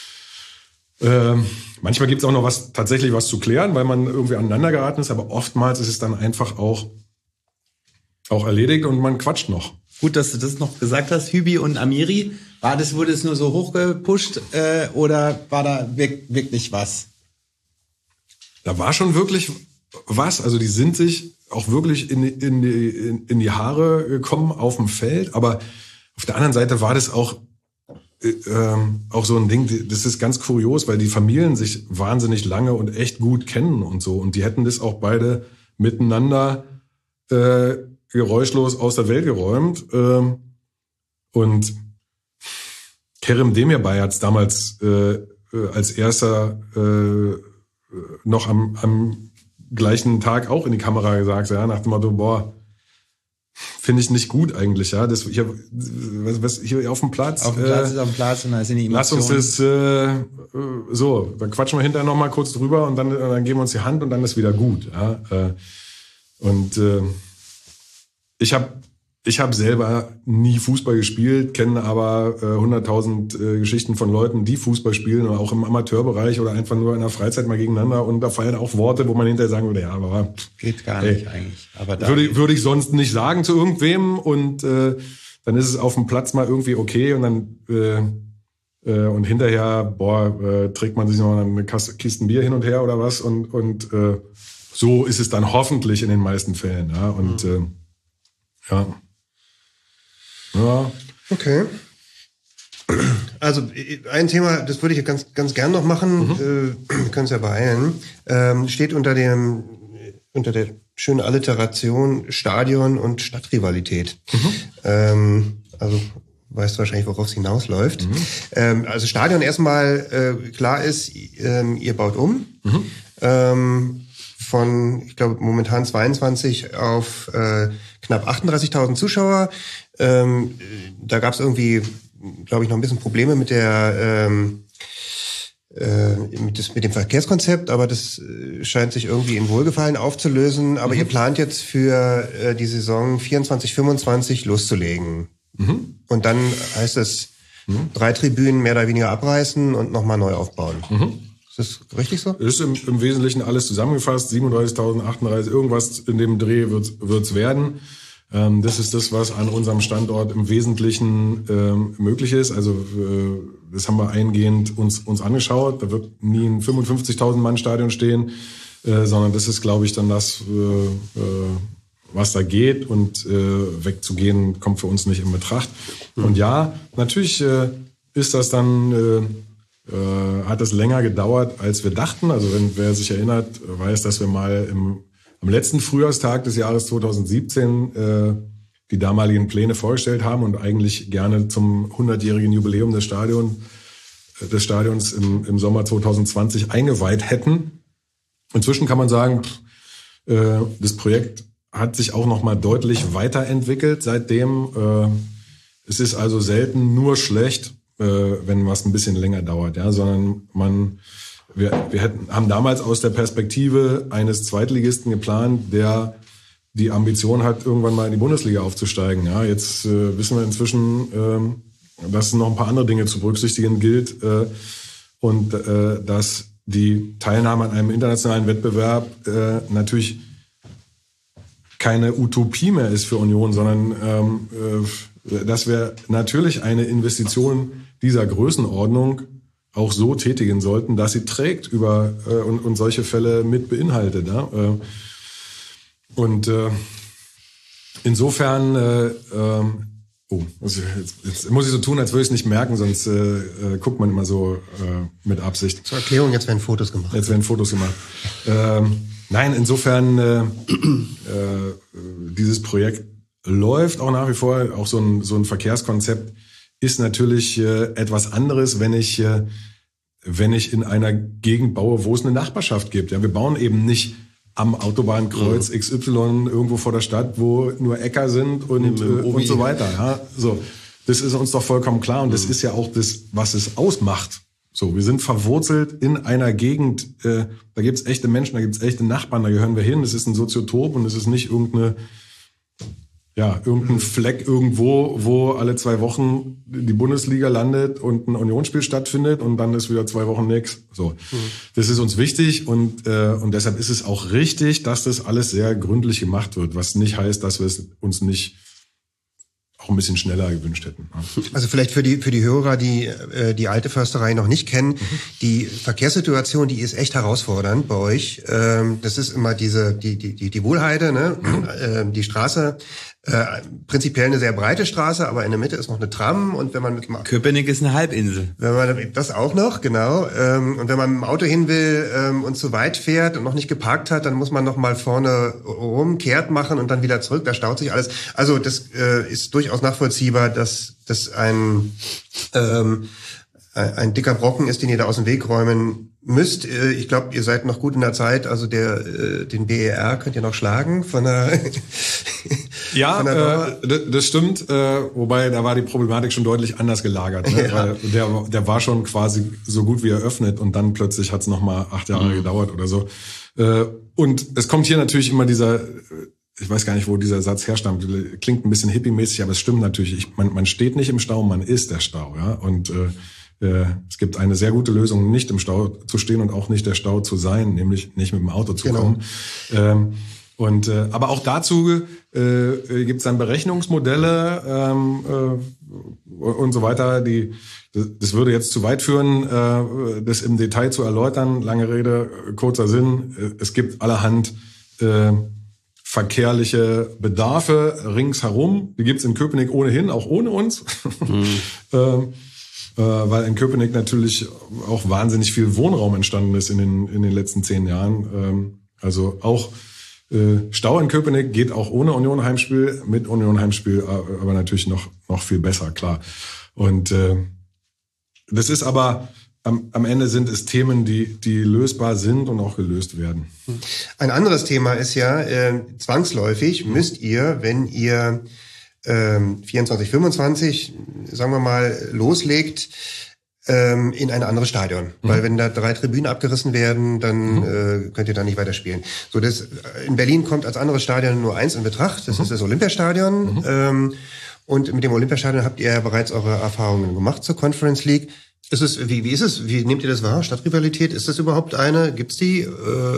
Manchmal gibt es auch noch tatsächlich was zu klären, weil man irgendwie aneinander geraten ist, aber oftmals ist es dann einfach auch erledigt und man quatscht noch. Gut, dass du das noch gesagt hast, Hübi und Amiri. Wurde es nur so hochgepusht oder war da wirklich was? Da war schon wirklich was. Also die sind sich auch wirklich in die Haare gekommen auf dem Feld. Aber auf der anderen Seite war das auch so ein Ding, das ist ganz kurios, weil die Familien sich wahnsinnig lange und echt gut kennen und so. Und die hätten das auch beide miteinander geräuschlos aus der Welt geräumt. Und Kerem Demirbay hat es damals als erster noch am gleichen Tag auch in die Kamera gesagt, ja, nach dem Motto, finde ich nicht gut eigentlich, ja. Das hier auf dem Platz. Auf dem Platz ist auf dem Platz und da sind die Emotionen. Lass uns das dann quatschen wir hinterher noch mal kurz drüber und dann geben wir uns die Hand und dann ist wieder gut, ja. Ich habe selber nie Fußball gespielt, kenne aber 100.000 Geschichten von Leuten, die Fußball spielen, oder auch im Amateurbereich oder einfach nur in der Freizeit mal gegeneinander. Und da fallen auch Worte, wo man hinterher sagen würde, ja, aber geht gar nicht eigentlich. Aber würde ich sonst nicht sagen zu irgendwem. Und dann ist es auf dem Platz mal irgendwie okay. Und dann und hinterher trägt man sich noch eine Kisten Bier hin und her oder was. Und so ist es dann hoffentlich in den meisten Fällen. Ja, und ja. Okay. Also ein Thema, das würde ich ganz gern noch machen, wir können es ja beeilen, steht unter der schönen Alliteration Stadion und Stadtrivalität. Also weißt du wahrscheinlich, worauf es hinausläuft. Also Stadion erstmal, klar ist, ihr baut um. Von, ich glaube, momentan 22 auf knapp 38.000 Zuschauer. Da gab es irgendwie, glaube ich, noch ein bisschen Probleme mit mit dem Verkehrskonzept, aber das scheint sich irgendwie in Wohlgefallen aufzulösen. Aber ihr plant jetzt für die Saison 24/25 loszulegen. Und dann heißt es 3 Tribünen mehr oder weniger abreißen und nochmal neu aufbauen. Ist das richtig so? Ist im Wesentlichen alles zusammengefasst. 37.000, 38, irgendwas in dem Dreh wird's werden. Das ist das, was an unserem Standort im Wesentlichen möglich ist. Also das haben wir eingehend uns angeschaut. Da wird nie ein 55.000 Mann Stadion stehen, sondern das ist, glaube ich, dann das, was da geht. Und wegzugehen kommt für uns nicht in Betracht. Und ja, natürlich ist das dann hat es länger gedauert, als wir dachten. Also wer sich erinnert, weiß, dass wir mal am letzten Frühjahrstag des Jahres 2017 die damaligen Pläne vorgestellt haben und eigentlich gerne zum 100-jährigen Jubiläum des Stadions im Sommer 2020 eingeweiht hätten. Inzwischen kann man sagen, das Projekt hat sich auch noch mal deutlich weiterentwickelt seitdem. Es ist also selten nur schlecht, wenn was ein bisschen länger dauert, ja, sondern wir haben damals aus der Perspektive eines Zweitligisten geplant, der die Ambition hat, irgendwann mal in die Bundesliga aufzusteigen. Ja, jetzt wissen wir inzwischen, dass es noch ein paar andere Dinge zu berücksichtigen gilt und dass die Teilnahme an einem internationalen Wettbewerb natürlich keine Utopie mehr ist für Union, sondern dass wir natürlich eine Investition dieser Größenordnung auch so tätigen sollten, dass sie trägt und solche Fälle mit beinhaltet. Ja? Und insofern, jetzt muss ich so tun, als würde ich es nicht merken, sonst guckt man immer so mit Absicht. Zur Erklärung, jetzt werden Fotos gemacht. Nein, insofern, dieses Projekt läuft auch nach wie vor. Auch so ein Verkehrskonzept ist natürlich etwas anderes, wenn ich in einer Gegend baue, wo es eine Nachbarschaft gibt. Ja, wir bauen eben nicht am Autobahnkreuz XY irgendwo vor der Stadt, wo nur Äcker sind und so weiter. Ja, so. Das ist uns doch vollkommen klar und das ist ja auch das, was es ausmacht. So, wir sind verwurzelt in einer Gegend, da gibt's echte Menschen, da gibt's echte Nachbarn, da gehören wir hin. Das ist ein Soziotop und es ist nicht irgendein Fleck irgendwo, wo alle 2 Wochen die Bundesliga landet und ein Unionsspiel stattfindet und dann ist wieder 2 Wochen nix. So, das ist uns wichtig und deshalb ist es auch richtig, dass das alles sehr gründlich gemacht wird, was nicht heißt, dass wir es uns nicht auch ein bisschen schneller gewünscht hätten. Also vielleicht für die Hörer, die die alte Försterei noch nicht kennen, die Verkehrssituation, die ist echt herausfordernd bei euch. Das ist immer die Wohlheide, ne? Die Straße, prinzipiell eine sehr breite Straße, aber in der Mitte ist noch eine Tram und wenn man mit dem Köpenick ist eine Halbinsel. Wenn man das auch noch, genau. Und wenn man mit dem Auto hin will und zu weit fährt und noch nicht geparkt hat, dann muss man noch mal vorne rum kehrt machen und dann wieder zurück. Da staut sich alles. Also das ist durchaus nachvollziehbar, dass das ein dicker Brocken ist, den ihr da aus dem Weg räumen müsst. Ich glaube, ihr seid noch gut in der Zeit. Also den BER könnt ihr noch schlagen von der Ja, das stimmt. Wobei, da war die Problematik schon deutlich anders gelagert. Ne? Ja. Weil der war schon quasi so gut wie eröffnet und dann plötzlich hat es nochmal 8 Jahre gedauert oder so. Und es kommt hier natürlich immer dieser, ich weiß gar nicht, wo dieser Satz herstammt, klingt ein bisschen hippie-mäßig, aber es stimmt natürlich. Man steht nicht im Stau, man ist der Stau. Ja? Und es gibt eine sehr gute Lösung, nicht im Stau zu stehen und auch nicht der Stau zu sein, nämlich nicht mit dem Auto zu kommen. Aber auch dazu gibt es dann Berechnungsmodelle und so weiter. Das würde jetzt zu weit führen, das im Detail zu erläutern. Lange Rede, kurzer Sinn. Es gibt allerhand verkehrliche Bedarfe ringsherum. Die gibt es in Köpenick ohnehin, auch ohne uns. Weil in Köpenick natürlich auch wahnsinnig viel Wohnraum entstanden ist in den letzten 10 Jahren. Also auch Stau in Köpenick geht auch ohne Union-Heimspiel, mit Union-Heimspiel aber natürlich noch viel besser, klar. Und das ist aber, am Ende sind es Themen, die lösbar sind und auch gelöst werden. Ein anderes Thema ist ja, zwangsläufig müsst ihr, wenn ihr 24, 25, sagen wir mal, loslegt, in ein anderes Stadion. Weil wenn da 3 Tribünen abgerissen werden, dann könnt ihr da nicht weiterspielen. So, in Berlin kommt als anderes Stadion nur eins in Betracht, das ist das Olympiastadion. Und mit dem Olympiastadion habt ihr ja bereits eure Erfahrungen gemacht zur Conference League. Wie ist es? Wie nehmt ihr das wahr? Stadtrivalität, ist das überhaupt eine? Gibt's die?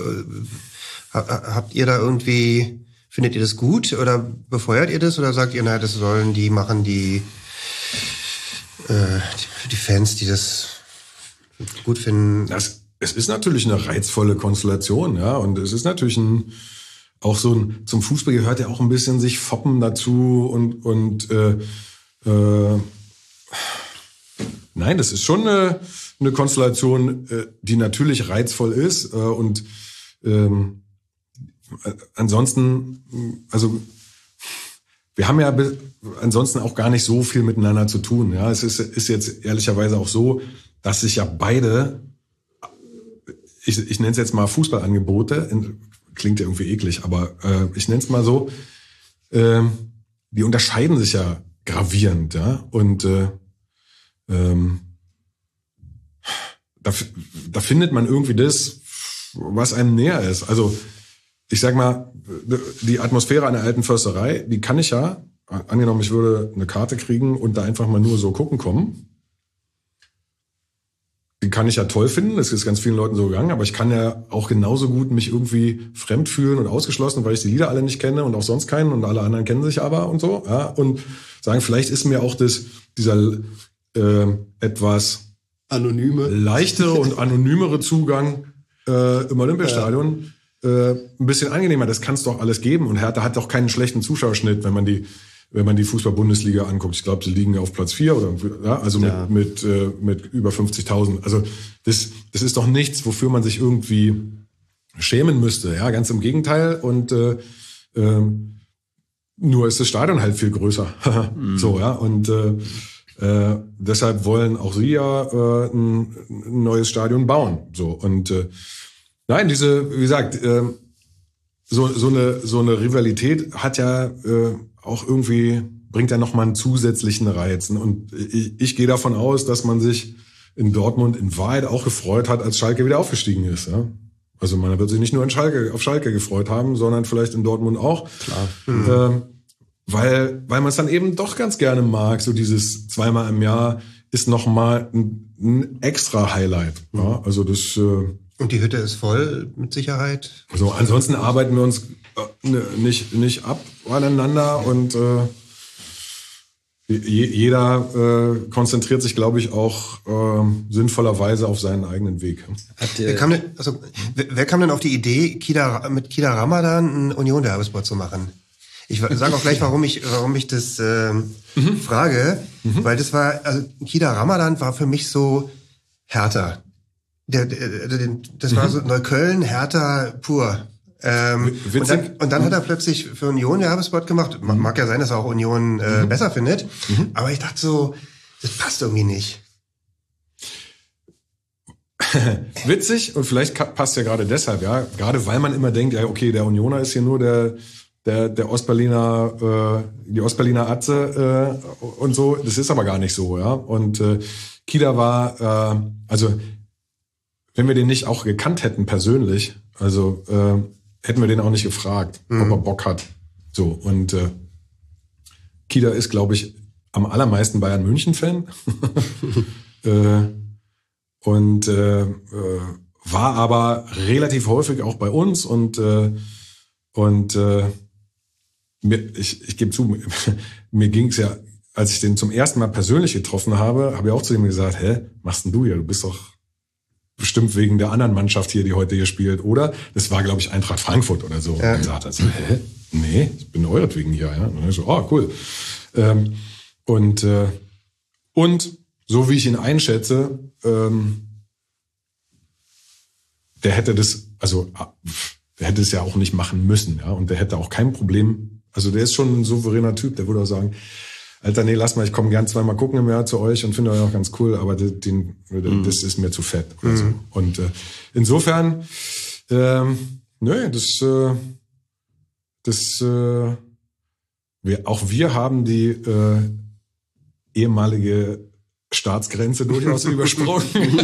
Habt ihr da irgendwie... Findet ihr das gut oder befeuert ihr das oder sagt ihr, naja, das sollen die machen, die Fans, die das gut finden? Es ist natürlich eine reizvolle Konstellation, ja, und es ist natürlich zum Fußball gehört ja auch ein bisschen sich foppen dazu und nein, das ist schon eine Konstellation, die natürlich reizvoll ist und ansonsten, also wir haben ja ansonsten auch gar nicht so viel miteinander zu tun. Ja, es ist jetzt ehrlicherweise auch so, dass sich ja beide, ich nenne es jetzt mal Fußballangebote, klingt ja irgendwie eklig, aber ich nenne es mal so, die unterscheiden sich ja gravierend, ja, und da findet man irgendwie das, was einem näher ist. Also ich sag mal, die Atmosphäre einer alten Försterei, die kann ich ja, angenommen ich würde eine Karte kriegen und da einfach mal nur so gucken kommen, die kann ich ja toll finden, das ist ganz vielen Leuten so gegangen, aber ich kann ja auch genauso gut mich irgendwie fremd fühlen und ausgeschlossen, weil ich die Lieder alle nicht kenne und auch sonst keinen und alle anderen kennen sich aber und so, ja, und sagen, vielleicht ist mir auch dieser etwas anonyme, leichtere und anonymere Zugang im Olympiastadion ein bisschen angenehmer. Das kann es doch alles geben. Und Hertha hat doch keinen schlechten Zuschauerschnitt, wenn man die Fußball-Bundesliga anguckt. Ich glaube, sie liegen auf Platz 4 oder ja, also mit über 50.000. Also das ist doch nichts, wofür man sich irgendwie schämen müsste. Ja, ganz im Gegenteil. Und nur ist das Stadion halt viel größer. So, ja. Und deshalb wollen auch sie ja ein neues Stadion bauen. So. Und nein, wie gesagt, so eine Rivalität hat ja auch irgendwie, bringt ja nochmal einen zusätzlichen Reiz. Und ich gehe davon aus, dass man sich in Dortmund in Wahrheit auch gefreut hat, als Schalke wieder aufgestiegen ist. Ja? Also man wird sich nicht nur auf Schalke gefreut haben, sondern vielleicht in Dortmund auch. Klar. Weil man es dann eben doch ganz gerne mag. So dieses zweimal im Jahr ist nochmal ein extra Highlight. Ja? Also das... Und die Hütte ist voll, mit Sicherheit. So, ansonsten arbeiten wir uns nicht ab aneinander und jeder konzentriert sich, glaube ich, auch sinnvollerweise auf seinen eigenen Weg. Wer kam denn auf die Idee, mit Kida Ramadan einen Union-Werbespot zu machen? Ich sage auch gleich, warum ich das frage, weil das war, also Kida Ramadan war für mich so Hertha. Das war so Neukölln, Hertha pur. Und dann hat er plötzlich für Union Werbespot gemacht. Mag ja sein, dass er auch Union besser findet. Aber ich dachte so, das passt irgendwie nicht. Witzig, und vielleicht passt ja gerade deshalb, ja. Gerade weil man immer denkt, ja, okay, der Unioner ist hier nur der Ostberliner, die Ostberliner Atze und so. Das ist aber gar nicht so, ja. Und Kida war, also wenn wir den nicht auch gekannt hätten persönlich, also hätten wir den auch nicht gefragt, ob er Bock hat. So, und Kida ist, glaube ich, am allermeisten Bayern München-Fan. Und war aber relativ häufig auch bei uns und ich gebe zu, mir ging es ja, als ich den zum ersten Mal persönlich getroffen habe ich auch zu ihm gesagt, machst denn du hier? Du bist doch bestimmt wegen der anderen Mannschaft hier, die heute hier spielt, oder? Das war, glaube ich, Eintracht Frankfurt oder so. Ja. Und dann sagt er so, nee, ich bin euretwegen hier. Ja? Und dann so, cool. Und so wie ich ihn einschätze, der hätte es ja auch nicht machen müssen, ja, und der hätte auch kein Problem. Also der ist schon ein souveräner Typ, der würde auch sagen, Alter, nee, lass mal, ich komme gern zweimal gucken im Jahr zu euch und finde euch auch ganz cool, aber das ist mir zu fett. Oder so. Und insofern, wir haben die ehemalige Staatsgrenze durchaus übersprungen.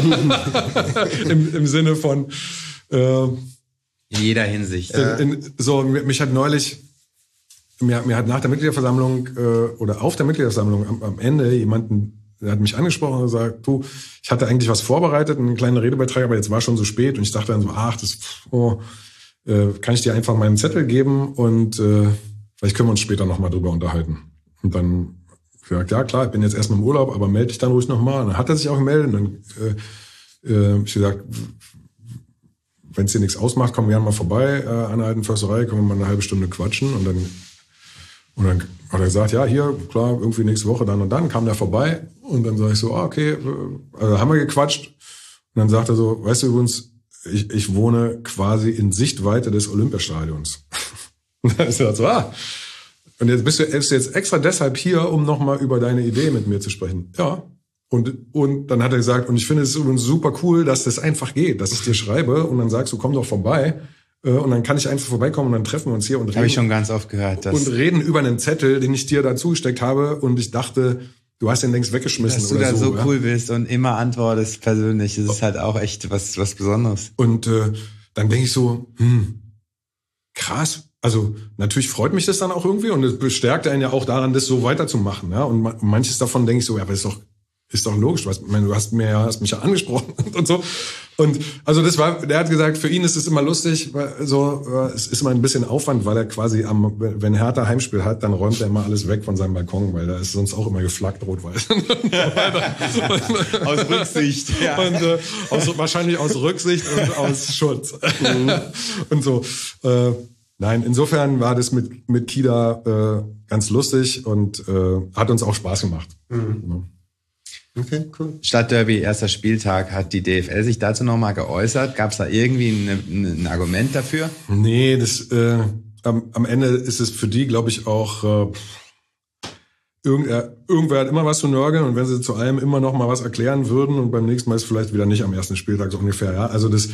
Im Sinne von in jeder Hinsicht. Mich hat neulich mir hat nach der Mitgliederversammlung oder auf der Mitgliederversammlung am Ende der hat mich angesprochen und gesagt, du, ich hatte eigentlich was vorbereitet, einen kleinen Redebeitrag, aber jetzt war schon so spät und ich dachte dann so, kann ich dir einfach meinen Zettel geben und vielleicht können wir uns später nochmal drüber unterhalten. Und dann gesagt, ja klar, ich bin jetzt erstmal im Urlaub, aber melde dich dann ruhig nochmal. Und dann hat er sich auch gemeldet und dann ich gesagt, wenn es dir nichts ausmacht, komm gerne mal vorbei an der alten Försterei, können wir mal eine halbe Stunde quatschen. Und dann hat er gesagt, ja, hier, klar, irgendwie nächste Woche dann und dann, kam der vorbei. Und dann sage ich so, okay, also haben wir gequatscht. Und dann sagt er so, weißt du übrigens, ich wohne quasi in Sichtweite des Olympiastadions. Und dann ist er so, und jetzt bist du jetzt extra deshalb hier, um nochmal über deine Idee mit mir zu sprechen. Ja. Und dann hat er gesagt, und ich finde es übrigens super cool, dass das einfach geht, dass ich dir schreibe und dann sagst du, komm doch vorbei. Und dann kann ich einfach vorbeikommen und dann treffen wir uns hier und reden. Habe ich schon ganz oft gehört. Und reden über einen Zettel, den ich dir da zugesteckt habe und ich dachte, du hast den längst weggeschmissen. Dass du da so cool bist und immer antwortest persönlich, das ist halt auch echt was Besonderes. Und dann denke ich so, krass. Also natürlich freut mich das dann auch irgendwie und es bestärkt einen ja auch daran, das so weiterzumachen. Ja? Und manches davon denke ich so, ja, aber ist ist doch logisch. Ich meine, du hast mich ja angesprochen und so. Und also der hat gesagt, für ihn ist es immer lustig, weil es ist immer ein bisschen Aufwand, weil er quasi wenn Hertha Heimspiel hat, dann räumt er immer alles weg von seinem Balkon, weil da ist sonst auch immer geflaggt rot-weiß. Aus Rücksicht, ja. Und wahrscheinlich aus Rücksicht und aus Schutz. Und so. Nein, insofern war das mit Kida ganz lustig und hat uns auch Spaß gemacht. Mhm. Okay, cool. Stadtderby, erster Spieltag, hat die DFL sich dazu nochmal geäußert? Gab es da irgendwie ein Argument dafür? Nee, am Ende ist es für die, glaube ich, auch irgendwer hat immer was zu nörgeln und wenn sie zu allem immer noch mal was erklären würden und beim nächsten Mal ist vielleicht wieder nicht am ersten Spieltag so ungefähr. Ja, also das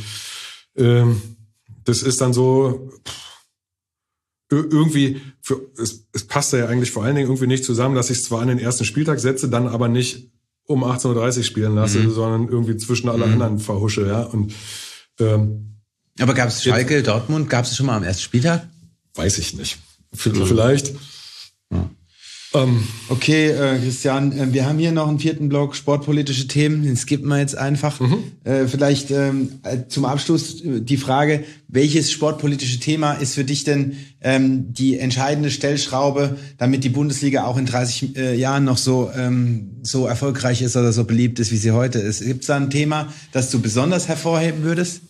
ist dann so irgendwie es passt ja eigentlich vor allen Dingen irgendwie nicht zusammen, dass ich es zwar an den ersten Spieltag setze, dann aber nicht um 18:30 Uhr spielen lasse, sondern irgendwie zwischen alle anderen verhusche, ja. Und aber gab es Schalke, Dortmund, gab es schon mal am ersten Spieltag? Weiß ich nicht. Vielleicht. Ja. Okay, Christian, wir haben hier noch einen 4. Block sportpolitische Themen, den skippen wir jetzt einfach. Vielleicht zum Abschluss die Frage, welches sportpolitische Thema ist für dich denn die entscheidende Stellschraube, damit die Bundesliga auch in 30 Jahren noch so erfolgreich ist oder so beliebt ist, wie sie heute ist? Gibt es da ein Thema, das du besonders hervorheben würdest?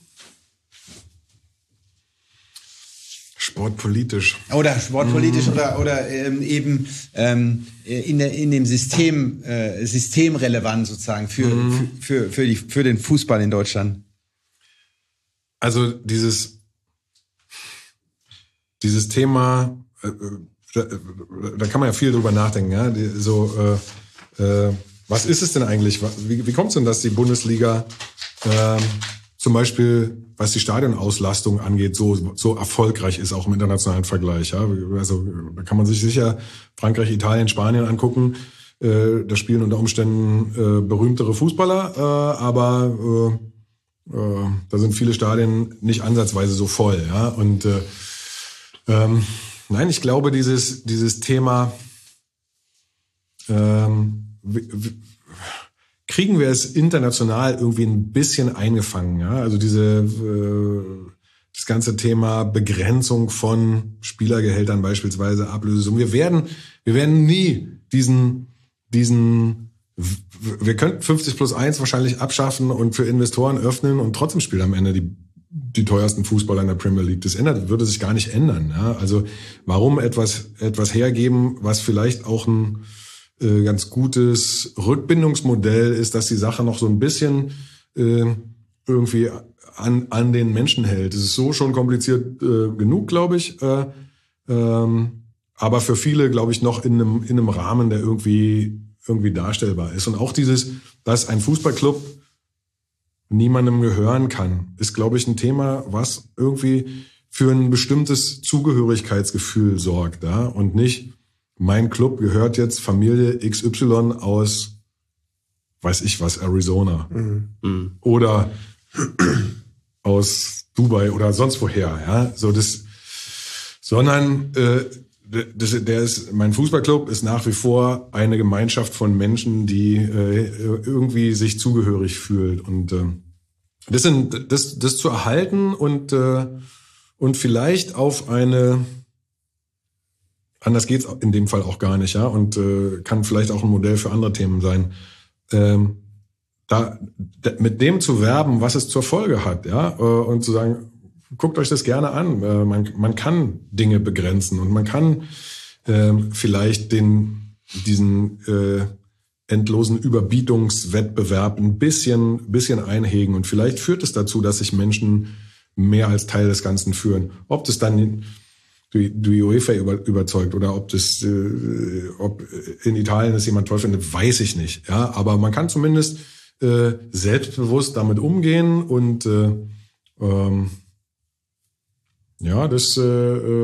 Sportpolitisch. Oder eben in dem System systemrelevant sozusagen für den Fußball in Deutschland. Also dieses Thema, da kann man ja viel drüber nachdenken, ja. Was ist es denn eigentlich? Wie kommt es denn, dass die Bundesliga zum Beispiel, was die Stadionauslastung angeht, so erfolgreich ist, auch im internationalen Vergleich. Ja? Also da kann man sich sicher Frankreich, Italien, Spanien angucken. Da spielen unter Umständen berühmtere Fußballer, aber da sind viele Stadien nicht ansatzweise so voll. Ja? Und nein, ich glaube, dieses Thema kriegen wir es international irgendwie ein bisschen eingefangen, ja? Also das ganze Thema Begrenzung von Spielergehältern beispielsweise, Ablösesummen. Wir werden nie wir könnten 50+1 wahrscheinlich abschaffen und für Investoren öffnen und trotzdem spielen am Ende die teuersten Fußballer in der Premier League. Das würde sich gar nicht ändern, ja? Also warum etwas hergeben, was vielleicht auch ein ganz gutes Rückbindungsmodell ist, dass die Sache noch so ein bisschen irgendwie an den Menschen hält. Es ist so schon kompliziert genug, glaube ich, aber für viele, glaube ich, noch in einem Rahmen, der irgendwie darstellbar ist. Und auch dass ein Fußballclub niemandem gehören kann, ist, glaube ich, ein Thema, was irgendwie für ein bestimmtes Zugehörigkeitsgefühl sorgt, ja? Und nicht mein Club gehört jetzt Familie XY aus, weiß ich was, Arizona. Mhm. Oder aus Dubai oder sonst woher, ja. Sondern mein Fußballclub ist nach wie vor eine Gemeinschaft von Menschen, die irgendwie sich zugehörig fühlt. Und das zu erhalten und vielleicht auf eine anders geht's in dem Fall auch gar nicht, ja, und kann vielleicht auch ein Modell für andere Themen sein. Mit dem zu werben, was es zur Folge hat, ja, und zu sagen, guckt euch das gerne an. Man kann Dinge begrenzen und man kann vielleicht diesen endlosen Überbietungswettbewerb ein bisschen einhegen und vielleicht führt es dazu, dass sich Menschen mehr als Teil des Ganzen fühlen. Ob das dann die UEFA überzeugt oder ob in Italien das jemand toll findet, weiß ich nicht. Ja, aber man kann zumindest selbstbewusst damit umgehen und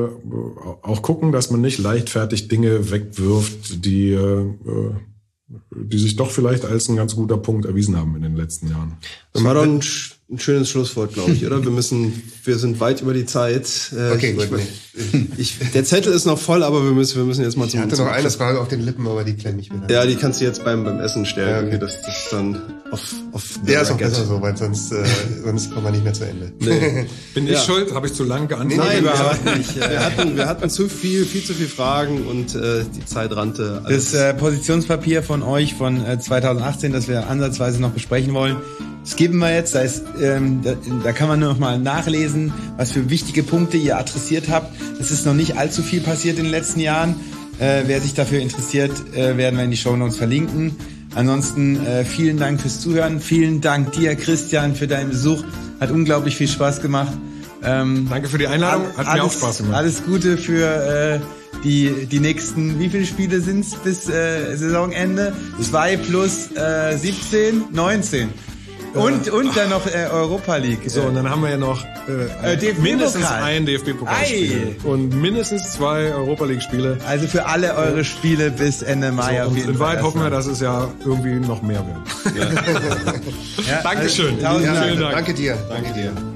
auch gucken, dass man nicht leichtfertig Dinge wegwirft, die die sich doch vielleicht als ein ganz guter Punkt erwiesen haben in den letzten Jahren. Das war doch ein schönes Schlusswort, glaube ich, oder? Wir sind weit über die Zeit. Okay, gut. Der Zettel ist noch voll, aber wir müssen jetzt mal Ich hatte noch eine Frage auf den Lippen, aber die klemme ich wieder. Ja, die kannst du jetzt beim Essen stellen. Okay. Das dann auf Ja, ist auch besser so, weil sonst kommen wir nicht mehr zu Ende. Nee. Bin ich schuld? Habe ich zu lang geantwortet? Nein, überhaupt nicht. Wir hatten viel zu viel Fragen und die Zeit rannte. Das Positionspapier von euch von 2018, das wir ansatzweise noch besprechen wollen, das geben wir jetzt. Da kann man nur noch mal nachlesen, was für wichtige Punkte ihr adressiert habt. Es ist noch nicht allzu viel passiert in den letzten Jahren. Wer sich dafür interessiert, werden wir in die Shownotes verlinken. Ansonsten vielen Dank fürs Zuhören. Vielen Dank dir, Christian, für deinen Besuch. Hat unglaublich viel Spaß gemacht. Danke für die Einladung. Hat mir auch Spaß gemacht. Alles Gute für die nächsten, wie viele Spiele sind's bis Saisonende? 2 plus 17, 19. Und dann noch Europa League. So, und dann haben wir ja noch mindestens ein DFB-Pokalspiel und mindestens 2 Europa League-Spiele. Also für alle eure Spiele bis Ende Mai auf jeden Fall. In Wahrheit hoffen wir, dass es ja irgendwie noch mehr wird. Ja, Dankeschön. Also, Ja, Vielen Dank. Danke dir.